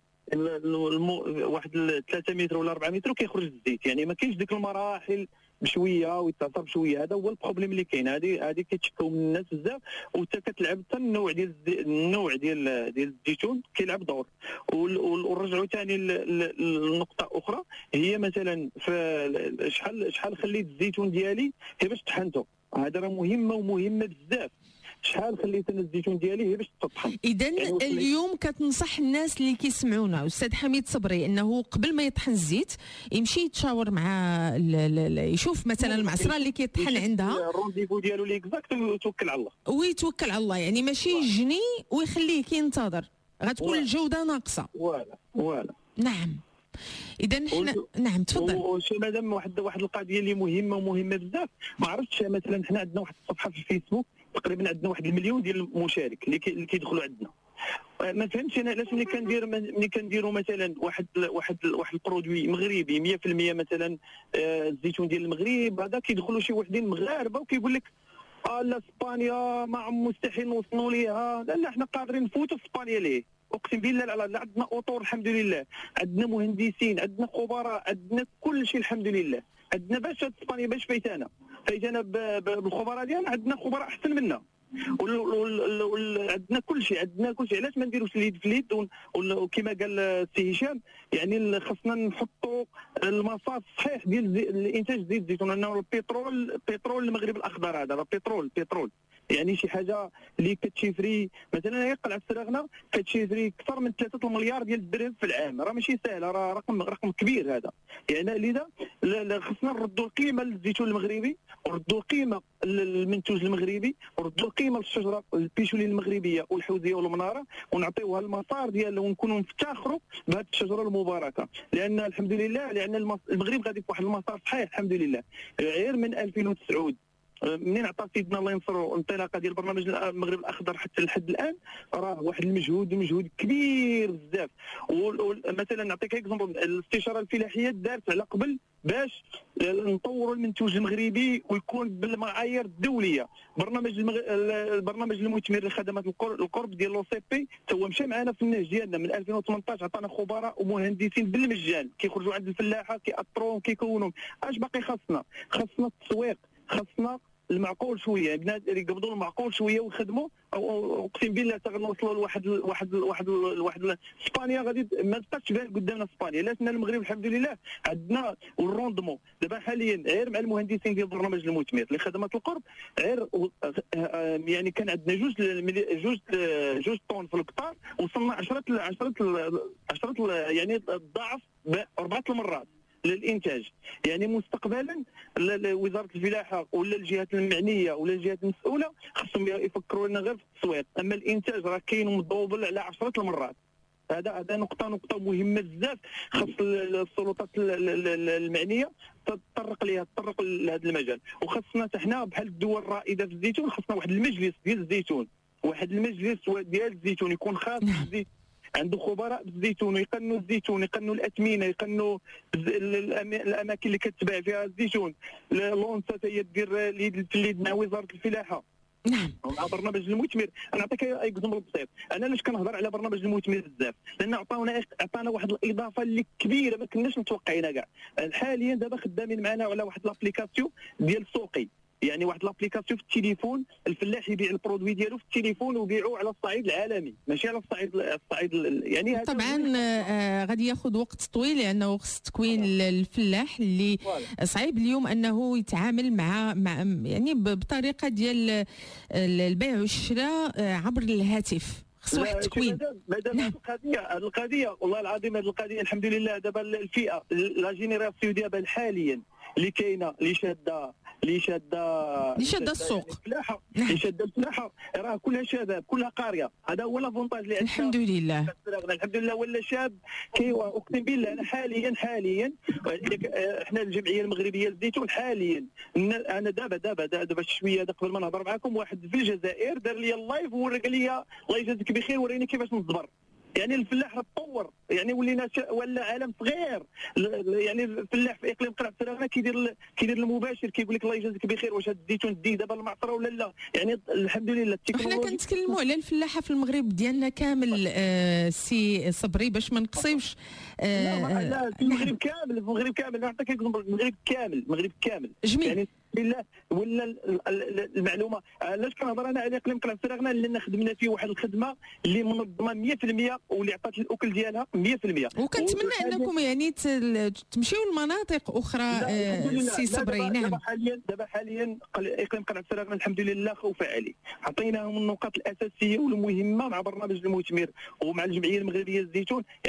B: واحد ثلاثة متر ولا أربعة متر وكيخرج الزيت، يعني ما كاينش ديك المراحل بشويه ويتعطر بشويه. هذا هو البروبليم اللي كاين، هذه هذه كيتشكاو من الناس بزاف، وحتى كتلعب حتى النوع ديال النوع ديال ديال الزيتون كيلعب دور. ونرجعوا ثاني لنقطه اخرى، هي مثلا شحال شحال خليت الزيتون ديالي هي باش طحنته، هذا راه مهمه ومهمه بزاف. شحال خليت انا الزيتون ديالي هي باش تطحن.
A: اذا يعني اليوم كتنصح الناس اللي كيسمعونا استاذ حميد صبري انه قبل ما يطحن الزيت يمشي يتشاور مع يشوف مثلا المعصره اللي كيطحن عندها
B: الرونديفو ديالو لي اكزاكت ويتوكل على الله
A: ويتوكل على الله، يعني ماشي يجني ويخليه كينتظر، غتكون الجوده ناقصه.
B: فوالا فوالا.
A: نعم. اذا حنا نعم تفضل.
B: وشي مادام واحد واحد القضيه اللي مهمه ومهمه بزاف، ما عرفتش مثلا حنا عندنا واحد الصفحه في الفيسبوك تقريبا عندنا واحد المليون ديال المشارك اللي كيدخلوا عندنا. ما فهمتش انا علاش ملي كندير ملي كنديروا مثلا واحد واحد واحد البرودوي مغربي مية في المية مثلا الزيتون ديال المغرب هذا، كيدخلوا شي وحدين مغاربه وكيقول لك اه لا اسبانيا ما مستحيل نوصلوا ليها. لا لا حنا قادرين نفوتوا في اسبانيا ليه؟ اقسم بالله لا, لا عندنا اطور الحمد لله، عندنا مهندسين، عندنا خبراء، عندنا كل شيء الحمد لله. عندنا باش اسبانيا باش فايتانا فايتانا بالخبراء ديالنا، عندنا خبراء احسن منا وعندنا كل شيء، عندنا كل شيء. علاش ما نديروش اليد في اليد؟ وكما قال السي هشام يعني خصنا نحطوا المسار الصحيح ديال الانتاج زيت الزيتون، لانه البترول البترول المغرب الاخضر هذا البترول البترول يعني شي حاجه اللي كتشيفري. مثلا هي قلعه سراغنا كتشيفري اكثر من ثلاثة مليار ديال الدرهم في العام، راه ماشي سهل، راه رقم رقم كبير هذا. يعني لذا خصنا نردوا القيمه للزيتون المغربي، ونردوا القيمه للمنتوج المغربي، ونردوا القيمه للشجره البيشولي المغربيه والحوزيه والمناره، ونعطيوها المسار ديالها ونكونوا نفتخروا بهذه الشجره المباركه. لان الحمد لله لان المغرب غادي في واحد المسار صحيح الحمد لله. غير من ألفين وتسعة منين عطى سيدنا الله ينصرو الانطلاقه ديال برنامج المغرب الاخضر حتى لحد الان، راه واحد المجهود مجهود كبير بزاف. مثلا نعطيك اكزومبل، الاستشاره الفلاحيه دارت على قبل باش نطوروا المنتوج المغربي ويكون بالمعايير الدوليه. برنامج المغ... البرنامج المثمر لخدمات القرب ديال لو سي بي هو مشى معنا في النهج ديالنا من ألفين وثمنطاش، عطانا خبراء ومهندسين بالمجان كيخرجوا عند الفلاحه كيأطروهم كيكونوا. اش باقي خاصنا؟ خاصنا التسويق، خاصنا المعقول شويه، يقبضوا المعقول شويه ويخدموا. اقسم بالله تغنوصلوا لواحد واحد واحد واحد اسبانيا غادي ما تبقاش تبان قدامنا اسبانيا. لكن المغرب الحمد لله عندنا الروندمون دابا حاليا غير مع المهندسين ديال برنامج المثمر لخدمات القرب، غير يعني كان عندنا جوج جوج جوج طون في القطار، وصلنا عشرة عشرة عشرة يعني الضعف باربعه المرات للانتاج. يعني مستقبلا وزاره الفلاحه ولا الجهات المعنيه ولا الجهات المسؤوله خصهم يفكروا لنا غير في التسويق، اما الانتاج راه كاين مضوبل على عشرة المرات. هذا هذا نقطه نقطه مهمه بزاف، خاص السلطات المعنيه تطرق ليها تطرق لهذا المجال. وخاصنا حنا بحال الدول الرائده في الزيتون خاصنا واحد المجلس ديال الزيتون، واحد المجلس ديال الزيتون يكون خاص بالزيتون، عنده خبراء بالزيتون، يقنوا الزيتون، يقنوا الاثمنه، يقنوا الاماكن اللي كتباع فيها الزيتون. لونسا هي دير اليد في اليد مع وزاره الفلاحه.
A: نعم.
B: مع برنامج المثمر. انا نعطيك اكزومبل بسيط، انا علاش كنهضر على برنامج المثمر بزاف؟ لان عطاونا عطانا واحد الاضافه اللي كبيره ما كناش متوقعينها كاع. حاليا دابا خدامين معنا على واحد لابليكاسيون ديال سوقي، يعني واحد لابليكاسيون في التليفون، الفلاح يبيع البرودوي ديالو في التليفون ويبيعوه على الصعيد العالمي ماشي على الصعيد الصعيد يعني.
A: طبعا آه غادي ياخذ وقت طويل لانه خص تكوين الفلاح اللي صعيب اليوم انه يتعامل مع, مع يعني بطريقه ديال البيع والشراء عبر الهاتف، خص واحد التكوين.
B: مادام هذه القضيه هذه القضيه والله العظيم هذه القضيه الحمد لله دابا الفئه لا جينيراسيون دابا حاليا اللي كاينه اللي شاده اللي شاده
A: اللي شاده السوق
B: الفلاحه اللي شاده الفلاحه راه كلها شباب كلها قاريه. هذا هو لافونتاج اللي عندنا
A: الحمد لله.
B: الحمد لله ولا شاب كي اقسم بالله. انا حاليا حاليا احنا الجمعيه المغربيه للزيتون حاليا انا دابا دابا دابا شويه قبل ما نهضر معكم واحد في الجزائر دار لي اللايف وورى قال لي الله يجازيك بخير وريني كيفاش نصبر. يعني الفلاح راه تطور، يعني ولينا ولا عالم صغير. يعني الفلاح في اقليم قلعه سراغنا كيدير كيدير المباشر كيقول لك الله يجازيك بخير واش هاد الزيتون دي دابا المعطره ولا لا. يعني الحمد لله التكنولوجيا.
A: حنا كنتكلموا على الفلاحه في المغرب ديالنا كامل آه سي صبري باش ما نقصيوش.
B: آه لا لا في المغرب كامل في المغرب كامل نعطيك المغرب كامل المغرب كامل
A: جميل.
B: يعني بالله ولا المعلومه علاش كنهضر انا على اقليم قلعه سراغنا لان خدمنا فيه واحد الخدمه اللي منظمه مية في المية واللي عطات الاكل ديالها مية في المية.
A: وكنتمنى انكم يعني تمشيو لمناطق اخرى سي صبري. نعم
B: دابا حاليا دابا حاليا اقليم قلعه سراغنا الحمد لله خوف عليه، عطيناهم النقاط الاساسيه والمهمه مع برنامج المثمر ومع الجمعيه المغربيه للزيتون. يعني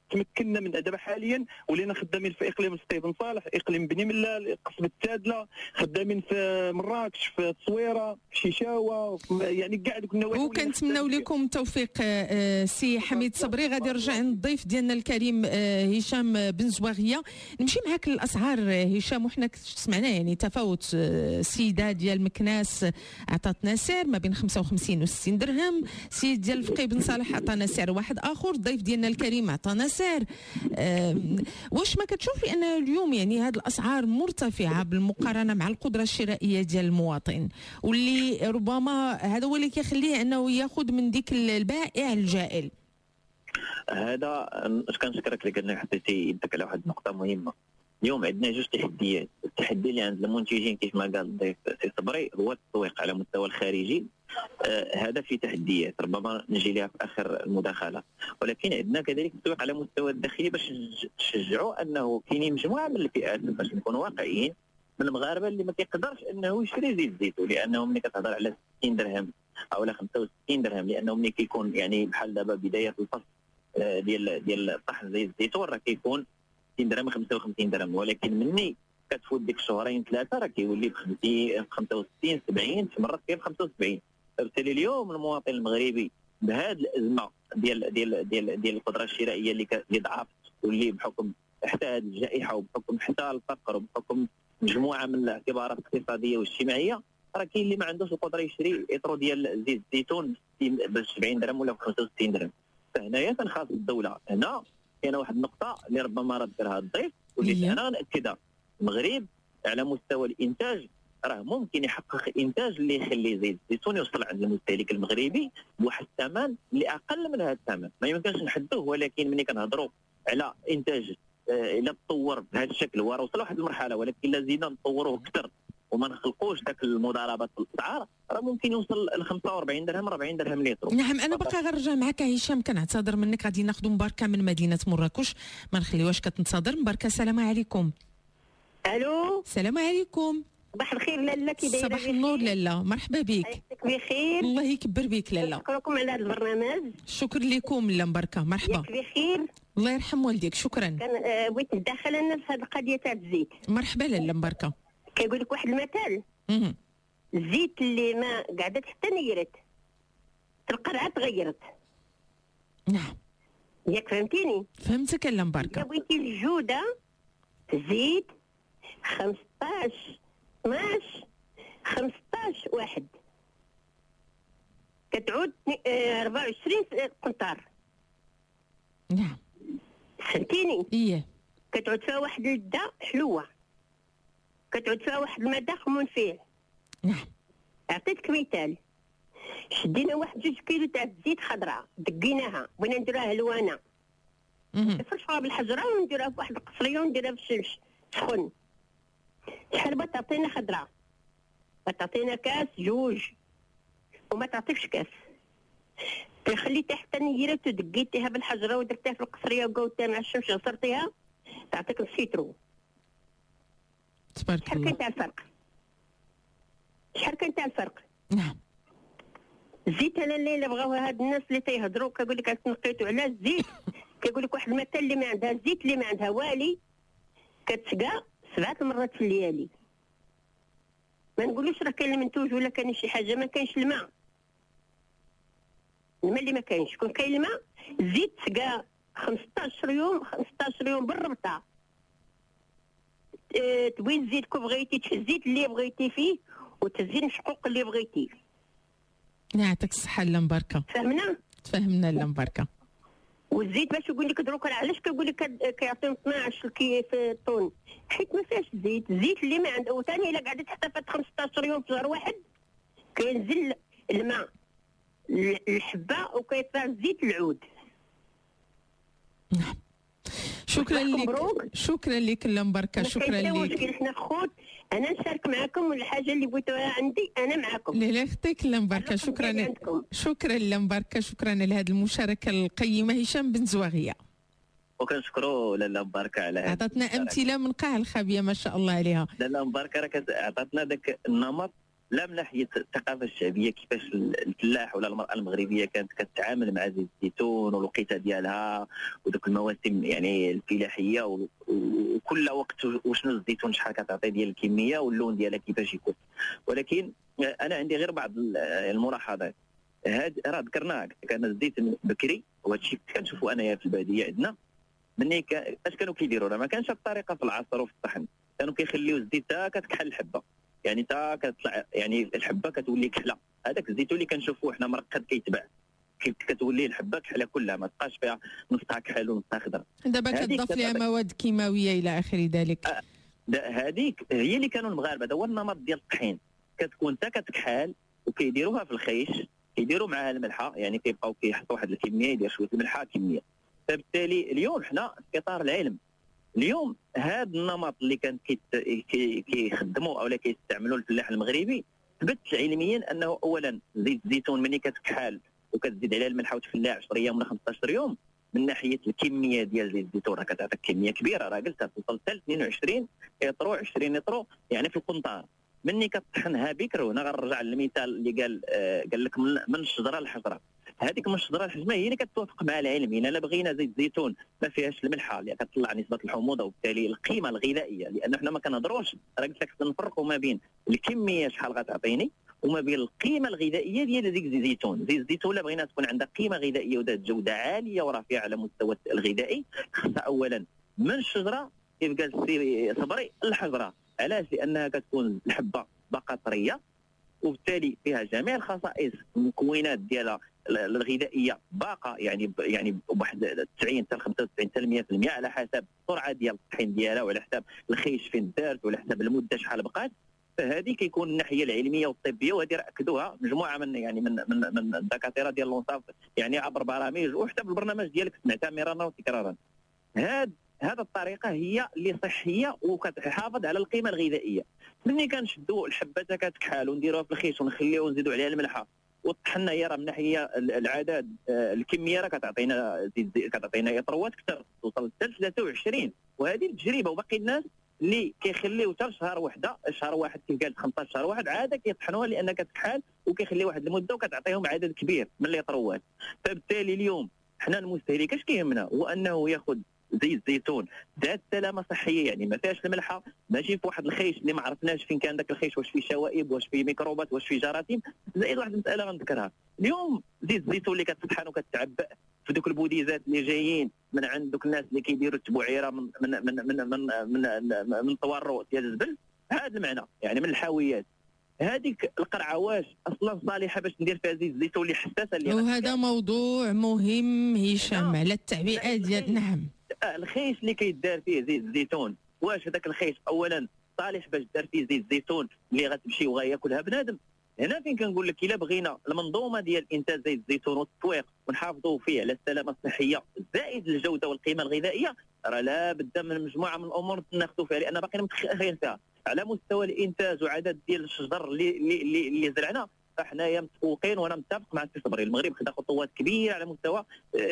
B: تمكنا من دابا حاليا ولينا خدامين في اقليم سطيف بن صالح، اقليم بني ملال، قصبة التادله، خدامين في مراكش، في التصويره، في شيشاوه، يعني كاع دوك النواحي.
A: وكنتمناو لكم التوفيق. آه سي حميد صبري. غادي نرجع عند الضيف ديالنا الكريم آه هشام بن زواغيه. نمشي معاك للاسعار آه هشام، وحنا سمعنا يعني تفاوت. آه السيده ديال مكناس عطاتنا سعر ما بين خمسة وخمسين و ستين درهم، السيد ديال فقي بن صالح عطانا سعر واحد اخر، الضيف ديالنا الكريم عطانا سعر. آه واش ما كتشوف بان اليوم يعني هذه الاسعار مرتفعه بالمقارنه مع القدره الشرائيه ديال المواطن، واللي ربما هذا هو اللي كيخليه انه ياخذ من ديك البائع الجائل؟
H: هذا اش كنشكرك اللي قلنا حطيتي يدك على واحد النقطه مهمه. اليوم عندنا جوج تحديات. التحدي اللي عند المنتجين كيف ما قال الضيف سي صبري هو التسويق على مستوى الخارجي. آه هذا في تحديات ربما نجي لها في اخر المداخله، ولكن عندنا كذلك التسويق على مستوى الداخلي باش نشجعوا انه كاينين مجموعه من الفئات باش نكونوا واقعيين من المغاربه اللي ما كيقدرش انه يشري زيت الزيتون، لانه ملي كتهضر على ستين درهم او على خمسة وستين درهم، لانه ملي كيكون يعني بحال دابا بدايه الفصل ديال ديال طحن زيت الزيتون راه كيكون ستين درهم خمسة وخمسين درهم، ولكن مني كتفوت ديك شهرين ثلاثه راه كيولي ب خمسة وستين سبعين، في مرات كاين ب خمسة وسبعين. فبالتالي اليوم المواطن المغربي بهذه الازمه ديال ديال ديال ديال القدره الشرائيه اللي اللي ضعفت، واللي بحكم حتى هذه الجائحه وبحكم حتى الفقر وبحكم مجموعه من الاعتبارات الاقتصاديه والاجتماعيه، راه كاين اللي ما عندوش القدره يشري اطرو ديال زيت الزيتون ب سبعين درهم ولا ب خمسة وستين درهم. فهنايا تنخاص الدوله. هنا كاينه واحد النقطه اللي ربما راه ذكرها الضيف واللي انا ناكدها. المغرب على مستوى الانتاج راه ممكن يحقق انتاج اللي يخلي زيت الزيتون يوصل عند المستهلك المغربي بواحد الثمن اللي اقل من هذا الثمن. ما يمكنش نحدوه، ولكن ملي كنهضروا على انتاج الا تطور بهذا الشكل وراه وصل لواحد المرحله، ولكن الا زيدنا نطوروه اكثر وما نخلقوش ذاك المضاربات في الاسعار راه ممكن يوصل ل خمسة وأربعين درهم أربعين درهم لتر.
A: نعم. انا باقا غنرجع معك هشام، كنعتذر منك. غادي ناخذ مباركه من مدينه مراكش، ما نخليوهاش كتنتظر. مباركه السلام عليكم.
E: الو
A: السلام عليكم.
E: صباح الخير لاله، كي دايره؟
A: صباح النور لاله، مرحبا بك.
E: عايشك بخير.
A: الله يكبر بك لاله.
E: نشكركم على هذا البرنامج.
A: شكرا لكم لاله مباركه، مرحبا.
E: ياك بخير. الله
A: يرحم والديك. شكرا.
E: كان آه بغيت ندخل انا في هذه القضيه تاع الزيت.
A: مرحبا لاله مباركه.
E: كيقول لك واحد المثل،
A: اها
E: الزيت اللي ما قعدت حتى نيرت القرعه تغيرت.
A: نعم.
E: ياك فهمتيني؟
A: فهمتك لاله مباركه.
E: بغيتي الجوده الزيت خمسطاش اثناش خمسطاش واحد كتعود أربعة وعشرين قنطار.
A: نعم.
E: فهمتيني؟
A: ايه.
E: كتعود فيها واحد اللذه حلوه، كتعود فيها واحد المذاق منفعل.
A: نعم.
E: عطيتك مثال، شدينا واحد جوج كيلو تاع الزيت خضراء دقيناها، بغينا نديروها هلوانه، نفرشوها بالحجره ونديروها في واحد القصريه ونديروها في الشمس سخن. شحال بطاطينا خضراء؟ بطاطينا كاس جوج، وما تعطيكش كاس. خليتها حتى نيرت ودقيتيها بالحجره ودرتيها في القصريه وقوتها مع الشمس عصرتيها، تعطيك السيترو.
A: تبارك
E: الله. شحال كان تاع الفرق؟ شحال كان تاع الفرق؟
A: نعم.
E: الزيت انا الليله بغاو هاد الناس اللي تيهضروا كيقول لك تنقيتوا على الزيت، كيقول لك واحد المثل اللي ما عندها الزيت اللي ما عندها والي كتسقى سبعه المرات في الليالي. ما نقولوش راه كاين المنتوج ولا كاين شي حاجه، ما كاينش الماء. الماء اللي ما كاينش، كون كاين الماء الزيت تسقى خمسطاش يوم خمسطاش يوم بالربطه. اه تبوي الزيت كون بغيتي تشوف الزيت اللي بغيتي فيه وتزيد الحقوق اللي بغيتي.
A: يعطيك الصحه لاله مباركه.
E: فهمنا؟
A: تفهمنا لاله مباركه.
E: والزيت باش يقول لك دروك علاش كيقول لك كيعطيهم اثناش كي في الطن، حيت ما فيهاش الزيت. الزيت اللي ما عنده، وثاني الا قعدت حتى فات خمسطاش يوم في شهر واحد كينزل الماء الحبه وكيطلع الزيت العود.
A: نعم. شكرا لك. شكرا لك لاله مباركه. شكرا لك.
E: حنا خوت، انا نشارك معكم الحاجه اللي بغيتوها عندي انا معكم.
A: لا لا اختك لاله مباركه. شكرا. شكرا لاله مباركه، شكرا لهذه المشاركه القيمه. هشام بن زواغيه.
H: وكنشكروا لاله مباركه على هذا.
A: عطاتنا امثله من قاع الخابيه ما شاء الله عليها.
H: لاله مباركه راه عطاتنا ذاك النمط لا من ناحيه الثقافه الشعبيه كيفاش الفلاح ولا المراه المغربيه كانت كتعامل مع زيت الزيتون والوقيته ديالها ودوك المواسم يعني الفلاحيه وكل وقت وشنو الزيتون شحال كتعطي ديال الكميه واللون ديالها كيفاش يكون. ولكن انا عندي غير بعض الملاحظات. هاد راه ذكرناه كان الزيت بكري وهذا الشيء كنشوفوا انايا في الباديه عندنا مني ك... اش كانوا كيديروا راه ما كانش الطريقه في العصر وفي الطحن، كانوا كيخليو الزيت تا كتكحل الحبه يعني تا كتطلع يعني الحبه كتولي كحله. هذاك الزيتون اللي كنشوفوه حنا مرقد كيتباع كتولي الحبه كحله كلها ما تبقاش فيها نصها كحل ونصها خضر.
A: دابا كتضاف لها مواد كيماويه الى اخر ذلك.
H: هذيك هي اللي كانوا المغاربه، هذا هو النمط ديال الطحين. كتكون تا كتكحل وكيديروها في الخيش كيديروا معها الملحه يعني كيبقاو كيحطوا واحد الكميه يدير شويه الملحه كميه. فبالتالي اليوم حنا في اطار العلم اليوم هذا النمط اللي كان كيخدموا او لا كيستعملوا الفلاح المغربي ثبت علميا انه اولا زيت الزيتون ملي كتكحل وكتزيد عليها الملحه وتفلها عشرة ايام ولا خمسطاش يوم من ناحيه الكميه ديال زيت الزيتون راه كتعطيك كميه كبيره. راه قلتها توصل حتى اثنين وعشرين اطرو عشرين اطرو يعني في القنطار. مني كطحنها بكر وهنا غنرجع للمثال اللي قال آه قال لك من, من الشجره للحجره. هذيك من الشجره للحجمه هي اللي كتوافق مع العلم. الا بغينا زيت الزيتون ما فيهاش الملحه اللي كتطلع نسبه الحموضه وبالتالي القيمه الغذائيه، لان حنا ما كنهضروش راه قلت لك نفرقوا ما بين الكميه شحال غتعطيني وما بين القيمه الغذائيه ديال ديك الزيتون. زيت الزيتون الا بغينا تكون عندها قيمه غذائيه وذات جوده عاليه ورفيعه على مستوى الغذائي خصها اولا من الشجره كيف قال السي صبري الحجره. علاش؟ لانها كتكون الحبه باقا طريه وبالتالي فيها جميع الخصائص المكونات ديالها الغذائيه باقه يعني يعني بواحد تسعين حتى خمسة وتسعين حتى مية بالمية على حسب السرعه ديال الطحين ديالها وعلى حسب الخيش فين دارت وعلى حسب المده شحال بقات. فهذه كيكون الناحيه العلميه والطبيه وهذه راه اكدوها مجموعه من يعني من من من الدكاتره ديال لونصاف يعني عبر برامج وحتى بالبرنامج ديالك سمعتها مرارا وتكرارا. هاد هذه الطريقه هي اللي صحيه وكتحافظ على القيمه الغذائيه. ملي كنشدوا الحبه كتكحل ونديروها في الخيش ونخليوها ونزيدوا عليها الملحه وطحنا هي راه من ناحيه العدد الكميه راه كتعطينا كتعطينا اطروات اكثر توصل حتى ثلاثة وعشرين. وهذه التجربه وباقي الناس اللي كيخليو حتى شهر وحده شهر واحد كيف قال خمسطاش شهر واحد عاده كيطحنوها لان كتكحل وكيخلي واحد المده وكتعطيهم عدد كبير من الاطروات. فبالتالي اليوم حنا المستهلك اش كيهمنا هو انه ياخذ زيت الزيتون ذات سلامه صحيه يعني ما فيهاش الملحه ماشي في واحد الخيش اللي ما عرفناش فين كان ذاك الخيش واش فيه شوائب واش فيه ميكروبات واش فيه جراثيم. زائد واحد المساله غنذكرها اليوم زيت الزيتون اللي كتطحن وكتعبأ في دوك البوديزات اللي جايين من عند دوك الناس اللي كيديروا التبوعيره من من من من من من, من, من طوارو ديال الزبل. هذا المعنى يعني من الحاويات هذيك القرعه واش اصلا صالحه باش ندير فيها زيت الزيتون اللي حساسه اللي
A: وهذا موضوع مهم هشام على التعبئه ديال نعم
H: الخيش اللي كيدار فيه زيت الزيتون واش هذاك الخيش اولا صالح باش دار فيه زيت الزيتون اللي غتمشي وغياكلها بنادم. هنا فين كنقول لك الا بغينا المنظومه ديال انتاج زيت الزيتون والتسويق ونحافظوا فيه على السلامه الصحيه زائد الجوده والقيمه الغذائيه راه لا بد من مجموعه من الامور ناخذوا فيها لان باقيين متاخرين فيها. على مستوى الانتاج وعدد ديال الشجر اللي اللي اللي زرعنا فحنايا متفوقين وانا متفق مع السي صبري. المغرب خدا خطوات كبيره على مستوى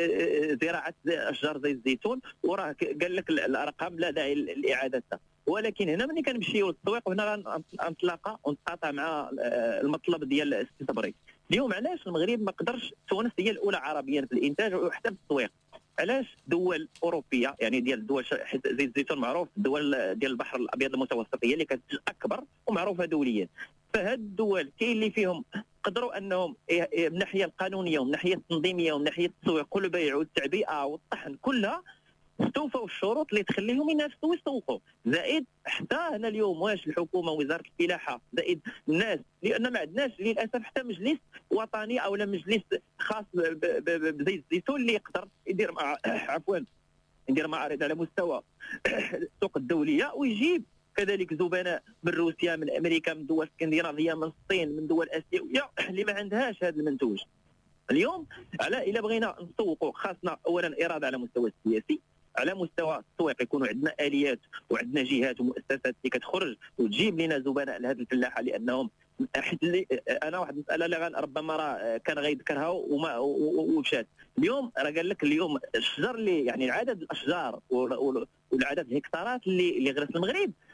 H: زراعه اشجار زيت الزيتون وراه قال لك الارقام لا داعي لاعادتها. ولكن هنا ملي كنمشيو للتسويق وهنا غنتلاقى ونتقاطع مع المطلب ديال السي صبري. اليوم علاش المغرب ما قدرش تونس هي الاولى عربيا في الانتاج وحتى في التسويق؟ علاش دول اوروبيه يعني ديال الدول حيت زيت الزيتون معروف الدول ديال البحر الابيض المتوسط هي اللي كتنتج اكبر ومعروفه دوليا. فهاد الدول كاين اللي فيهم قدروا انهم من الناحيه القانونيه ومن الناحيه التنظيميه ومن ناحيه التسويق والبيع والتعبئه والطحن كلها استوفوا الشروط اللي تخليهم ينافسوا ويسوقوا. زائد حتى هنا اليوم واش الحكومه ووزاره الفلاحه زائد الناس لان ما عندناش للاسف حتى مجلس وطني او لا مجلس خاص بزيت الزيتون اللي يقدر يدير مع عفوا يدير معارض على مستوى السوق الدوليه ويجيب كذلك زبناء من روسيا من امريكا من دول اسكندنافيه من الصين من دول اسيويه اللي ما عندهاش هذا المنتوج. اليوم على الا بغينا نسوقوا خاصنا اولا اراده على مستوى السياسي على مستوى التسويق يكونوا عندنا اليات وعندنا جهات ومؤسسات اللي كتخرج وتجيب لنا زبناء لهذه الفلاحه لانهم حيت انا واحد المساله اللي ربما راه كان غيذكرها وما ومشات. اليوم راه قال لك اليوم الشجر اللي يعني عدد الاشجار والعدد الهكتارات اللي اللي غرس المغرب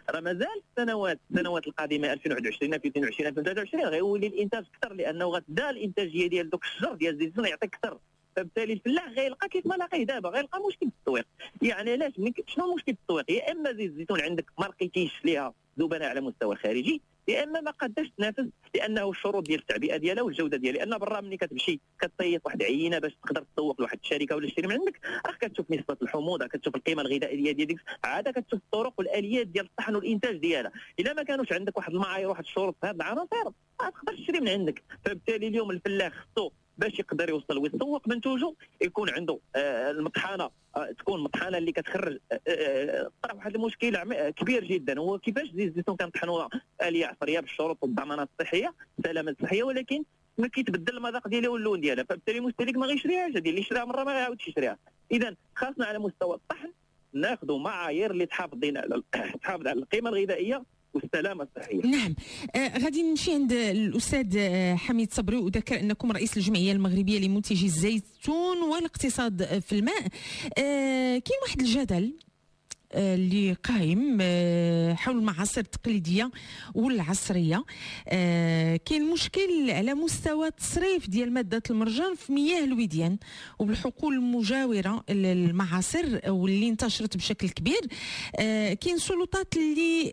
H: راه مازال السنوات السنوات القادمه ألفين وواحد وعشرين ألفين واثنين وعشرين ألفين وثلاثة وعشرين غيولي الانتاج اكثر، لانه غتبدا الانتاجيه ديال دوك الشجر ديال الزيتون يعطي اكثر، فبالتالي الفلاح غيلقى كيف ما لاقيه دابا غيلقى مشكل في التسويق. يعني علاش شنو المشكل في التسويق؟ يا اما زيت الزيتون عندك ما لقيتيش ليها زبناء على مستوى الخارجي، يا اما ما قاداش تنافس لانه الشروط ديال التعبئه ديالها والجوده ديالها، لان برا ملي كتمشي كتطيق واحد عينه باش تقدر تسوق لواحد الشركه ولا تشري من عندك، راه كتشوف نسبه الحموضه، كتشوف القيمه الغذائيه ديال ديك، عاد كتشوف الطرق والاليات ديال الطحن والانتاج ديالها. الا ما كانوش عندك واحد المعايير واحد الشروط في هذه العناصر ما تقدرش تشري من عندك. فبالتالي اليوم الفلاح خصو باش يقدر يوصل ويسوق منتوجه يكون عنده آه المطحنه آه تكون مطحنه اللي كتخرج آه طرح واحد المشكل كبير جدا، هو كيفاش زيت الزيتون كنطحنوها اليه عصريه بالشروط والضمانات الصحيه السلامه الصحيه، ولكن ما كيتبدل المذاق ديالها واللون ديالها، فبالتالي المستهلك ما غيشريهاش، هذه اللي شراها مره ما غيعاودش يشريها. اذا خاصنا على مستوى الطحن ناخذوا معايير اللي تحافظ على تحافظ على القيمه الغذائيه والسلامه الصحيه.
A: نعم. آه غادي نمشي عند الاستاذ آه حميد صبري، واذكر انكم رئيس الجمعيه المغربيه لمنتجي الزيتون والاقتصاد في الماء. آه كاين واحد الجدل اللي قايم حول المعاصر التقليديه والعصريه. كاين مشكل على مستوى التصريف ديال ماده المرجان في مياه الوديان وبالحقول المجاوره للمعاصر واللي انتشرت بشكل كبير. كاين سلطات اللي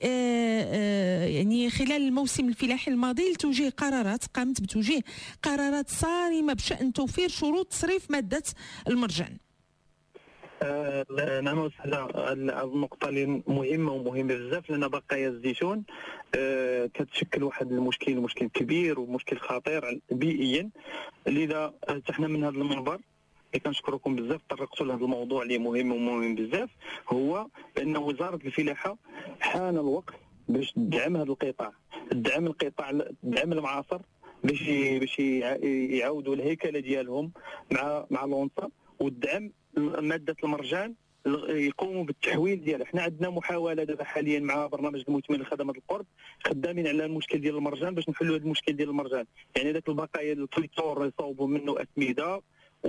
A: يعني خلال الموسم الفلاحي الماضي لتوجيه قرارات قامت بتوجيه قرارات صارمه بشان توفير شروط تصريف ماده المرجان.
B: آه نعم وسهلا. هذه النقطة اللي مهمة ومهمة بزاف، لأن بقايا الزيتون آه كتشكل واحد المشكل مشكل كبير ومشكل خطير بيئيا. لذا ارتحنا من هذا المنبر اللي كنشكركم بزاف طرقتوا لهذا الموضوع اللي مهم ومهم بزاف، هو بأن وزارة الفلاحة حان الوقت باش تدعم هذا القطاع، تدعم القطاع، تدعم المعاصر باش باش يعاودوا الهيكلة ديالهم مع مع الأنثى، والدعم ماده المرجان يقوموا بالتحويل ديالها. حنا عندنا محاوله دابا حاليا مع برنامج المثمن لخدمات القرب خدامين على المشكل ديال المرجان باش نحلوا هذا المشكل ديال المرجان. يعني ذاك البقايا الفيتور يصاوبوا منه اسمده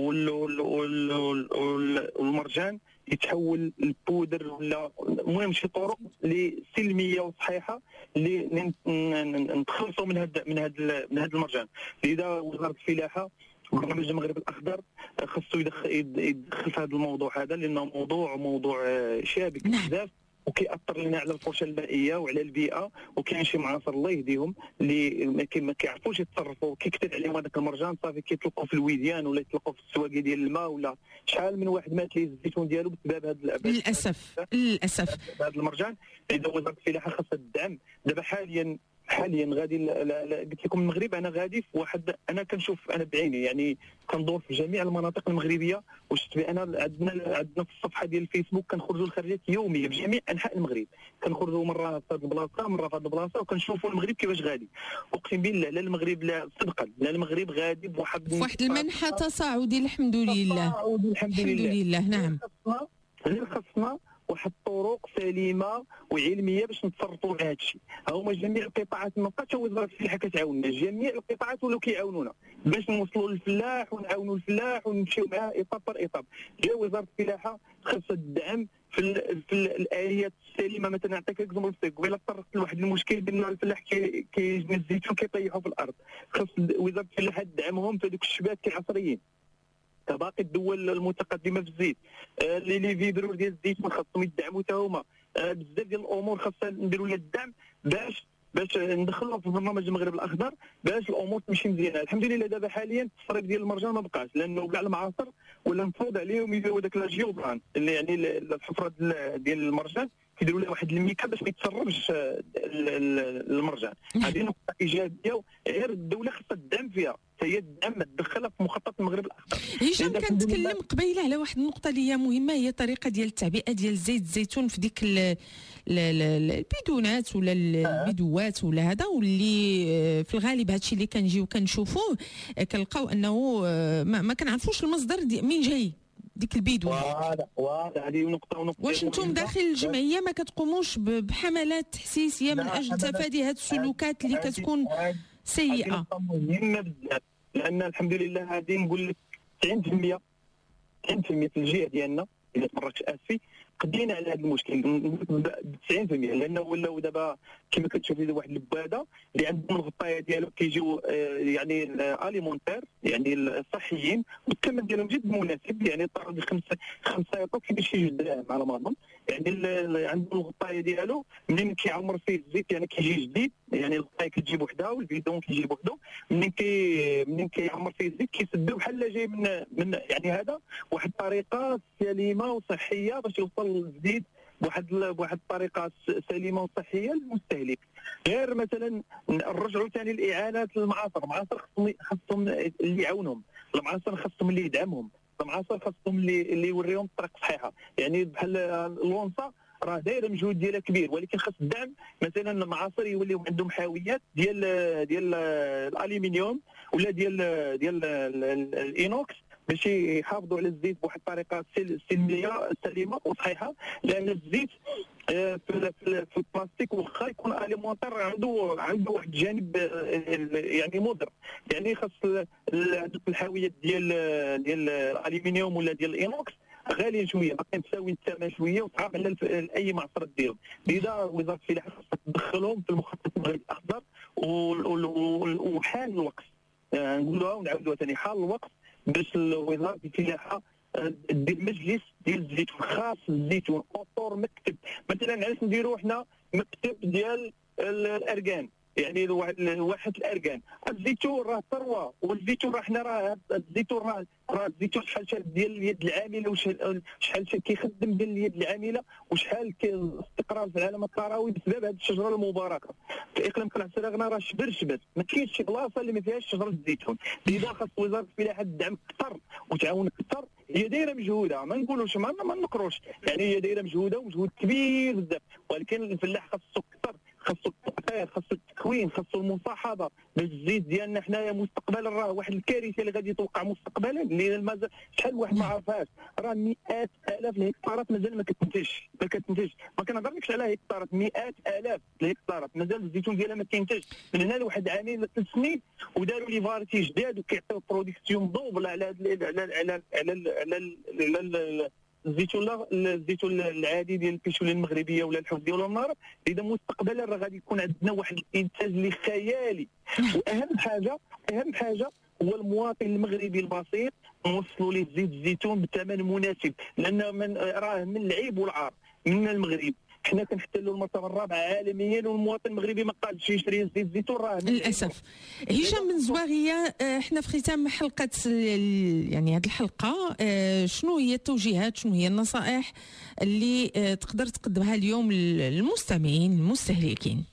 B: والمرجان يتحول للبودر ولا المهم شي طرق اللي سلميه وصحيحه اللي نتخلصوا من هذا من هذا من هذا المرجان. لذا وزاره الفلاحه برنامج المغرب الاخضر خصو يدخل يدخل في هذا الموضوع هذا، لانه موضوع موضوع شابك بزاف وكيأثر لنا على الفرشه المائيه وعلى البيئه. وكاين شي معاصر الله يهديهم اللي ما كيعرفوش يتصرفوا، كيكثر عليهم هذاك المرجان صافي كيطلقوا في الوديان ولا يطلقوا في السواقي ديال الماء، ولا شحال من واحد مات ليه الزيتون ديالو بسبب هذا
A: للاسف للاسف
B: هذا المرجان. اذا وزاره الفلاحه خاصها الدعم. دابا حاليا حاليا غادي قلت لكم المغرب انا غادي في واحد، انا كنشوف انا بعيني يعني كندور في جميع المناطق المغربيه، وشفت بان عندنا عندنا في الصفحه ديال الفيسبوك كنخرجوا الخرجات يوميه في جميع انحاء المغرب، كنخرجوا مره في هذه البلاصه مره في هذه البلاصه وكنشوفوا المغرب كيفاش غادي. اقسم بالله لا المغرب لا صدقا لا المغرب غادي بواحد
A: واحد المنحى تصاعدي الحمد لله
B: الحمد
A: لله, لله. نعم
B: غير خصنا واحد الطرق سليمه وعلميه باش نتصرفوا على هذا الشيء. هما جميع القطاعات ما بقاتش وزاره الفلاحه كتعاوننا، جميع القطاعات ولاو كيعاونونا باش نوصلوا للفلاح ونعاونوا الفلاح ونمشيو معاه ايطاب بار ايطاب. جا وزاره الفلاحه خاصها الدعم في, ال... في الاليات السليمه. مثلا نعطيك اكزومبل في قبيله طرقت لواحد المشكل بان الفلاح كيجني كي الزيتون كيطيحوا في الارض، خاص وزاره الفلاحه تدعمهم في هذوك الشباك العصريين كباقي الدول المتقدمه في الزيت. آه اللي لي فيبرور ديال الزيت خاصهم يدعموا حتى هما. آه بزاف ديال الامور خاصها نديروا لها الدعم باش باش ندخلوها في برنامج المغرب الاخضر باش الامور تمشي مزيانه. الحمد لله دابا حاليا التصريف ديال المرجان ما بقاش، لانه كاع المعاصر ولا مفروض عليهم يديروا داك الجيوبلان اللي يعني الحفره ديال المرجان كيديروا لها واحد الميكا باش ما يتسربش المرجان. هذه نقطه ايجابيه غير الدوله خاصها الدعم فيها، هي الدعم تدخلها في مخطط المغرب الاخضر.
A: هشام كنتكلم قبيله على واحد النقطه اللي هي مهمه، هي الطريقه ديال التعبئه ديال زيت الزيتون في ديك البيدونات ولا البيدوات ولا هذا، واللي في الغالب هادشي اللي كنجيو كنشوفوه كنلقاو انه ما كنعرفوش المصدر منين جاي ديك البيدو.
B: فوالا فوالا هذه نقطه ونقطه.
A: واش انتم داخل الجمعيه ما كتقوموش بحملات تحسيسيه من اجل تفادي هذه السلوكات اللي كتكون سيئه؟
B: مهمه بزاف، لان الحمد لله هذه نقول لك تسعين بالمئة تسعين بالمئة في الجهه ديالنا الا تمركش اسفي قضينا على هذا المشكل ب تسعين بالمئة، لانه ولاو دابا كما كتشوفي واحد البواده اللي عندهم الغطايه ديالو كيجيو يعني اليمونتير يعني الصحيين، والثمن ديالهم جد مناسب، يعني طارد خمسه خمسه يورو كيمشي شي جوج دراهم على ما اظن. يعني عندهم الغطايه ديالو منين كيعمر فيه الزيت يعني كيجي جديد، يعني الغطايه كتجيب وحده والبيدون كيجيب وحده، منين كي منين كيعمر فيه الزيت كيسدو بحال جاي من من يعني هذا واحد الطريقه سليمه وصحيه باش يوصل الزيت بواحد بواحد الطريقه سليمه وصحيه للمستهلك. غير مثلا نرجعوا ثاني الاعانات للمعاصر، المعاصر خصهم خصهم اللي يعاونهم، المعاصر خصهم اللي يدعمهم، المعاصر خصهم اللي اللي يوريهم الطريق الصحيحه. يعني بحال الونصه راه دايره مجهود ديالها كبير، ولكن خاص الدعم. مثلا المعاصر يوليو عندهم حاويات ديال ديال الالومنيوم ولا ديال ديال الاينوكس باش يحافظوا على الزيت بواحد الطريقه سلميه سليمه وصحيحه، لان الزيت في في البلاستيك واخا يكون اليمونتير عنده عنده واحد الجانب يعني مضر. يعني خاص الحاويات ديال ديال الالومنيوم ولا ديال الاينوكس غاليين شويه، باقيين تساوي الثمن شويه وصعاب على اي معصر ديالهم. لذا وزاره الفلاحه خاصها تدخلهم في المخطط المغربي الاخضر، وحان الوقت نقولوها ونعاودوها ثاني، حان الوقت باش وزاره الفلاحه دير مجلس ديال الزيتون خاص الزيتون اوتور مكتب. مثلا علاش نديروا حنا مكتب ديال الاركان، يعني واحد الاركان. الزيتون راه ثروه، والزيتون راه حنا راه الزيتون راه راه الزيتون شحال شحال ديال اليد العامله وشحال شحال كيخدم ديال اليد العامله، وشحال استقرار في العالم القروي بسبب هذه الشجره المباركه. في اقليم قلعه سراغنا راه شبر شبر، ما كاينش شي بلاصه اللي ما فيهاش شجره الزيتون. لذا خاص وزاره الفلاحه تدعم اكثر وتعاون اكثر. هي دايره مجهوده، ما نقولوش ما نكروش، يعني هي دايره مجهوده ومجهود كبير بزاف، ولكن الفلاح خاصو اكثر، خاصو التعطير، خاصو التكوين، خاصو المصاحبه باش الزيت ديالنا حنايا مستقبلا راه واحد الكارثه اللي غادي توقع مستقبلا اللي مازال شحال واحد ما عرفهاش. راه مئات الاف الهكتارات مازال ما كتنتجش ما كتنتجش ما كنهضرلكش على هكتارات، مئات الاف الهكتارات مازال الزيتون ديالها ما كينتجش. من هنا لواحد عامين ولا ثلاث سنين وداروا لي فاريتي جداد وكيعطيو برودكسيون دوبل على على على على على على الزيتون الزيتون العادي ديال البيشولي المغربيه ولا الحوت ديال النار. اذا مستقبلا راه غادي يكون عندنا واحد الانتاج اللي خيالي. واهم حاجه اهم حاجه هو المواطن المغربي البسيط نوصلوا ليه زيت الزيتون بثمن مناسب، لان من راه من العيب والعار من المغرب حنا كنحتلوا المرتبه الرابعه عالميا، والمواطن المغربي ما قادش يشري زيت الزيتون راه
A: للاسف. هشام بن زواغيه، احنا في ختام حلقه يعني هذه الحلقه، شنو هي التوجيهات، شنو هي النصائح اللي تقدر تقدمها اليوم للمستمعين المستهلكين؟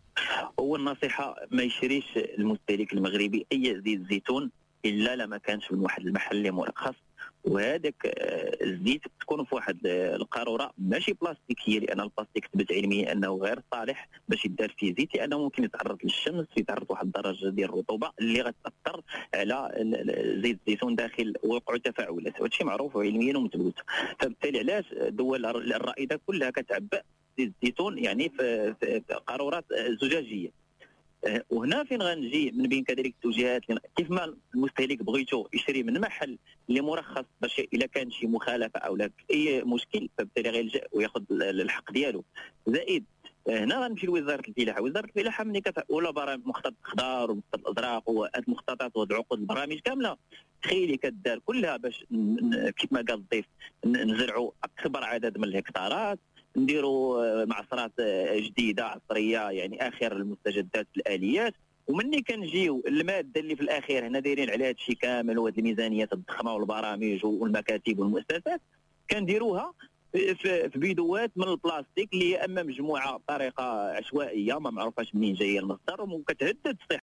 H: هو النصيحه ما يشريش المستهلك المغربي اي زيت زيتون الا لما كانش من واحد المحل اللي مرخص، وهذاك الزيت تكون في واحد القاروره ماشي بلاستيكيه، لان البلاستيك ثبت علميا انه غير صالح باش يدار فيه زيت، لانه ممكن يتعرض للشمس، يتعرض لواحد الدرجه ديال الرطوبه اللي غتاثر على زيت الزيتون داخل ويوقعوا تفاعلات، وهذا الشيء معروف علميا ومثبوت. فبالتالي علاش الدول الرائده كلها كتعبأ زيت الزيتون يعني في قارورات زجاجيه. وهنا فين غنجي من بين كذلك التوجيهات، كيف ما المستهلك بغيتو يشري من محل اللي مرخص باش الا كان شي مخالفه او لا اي مشكل، فبالتالي غيلجا وياخذ الحق ديالو. زائد هنا غنمشي لوزاره الفلاحه، وزاره الفلاحه ملي كتقول برامج مخطط الخضار ومخطط الازراق وهاد المخططات وهاد العقود البرامج كامله تخيلي كدار كلها باش كيف ما قال الضيف نزرعوا اكبر عدد من الهكتارات، نديروا معصرات جديده عصريه يعني اخر المستجدات الاليات، ومني كنجيو الماده اللي في الاخير هنا دايرين عليها هذا الشيء كامل وهاد الميزانيات الضخمه والبرامج والمكاتب والمؤسسات كنديروها في بيدوات من البلاستيك اللي هي اما مجموعه بطريقه عشوائيه ما معروفاش منين جايه المصدر وكتهدد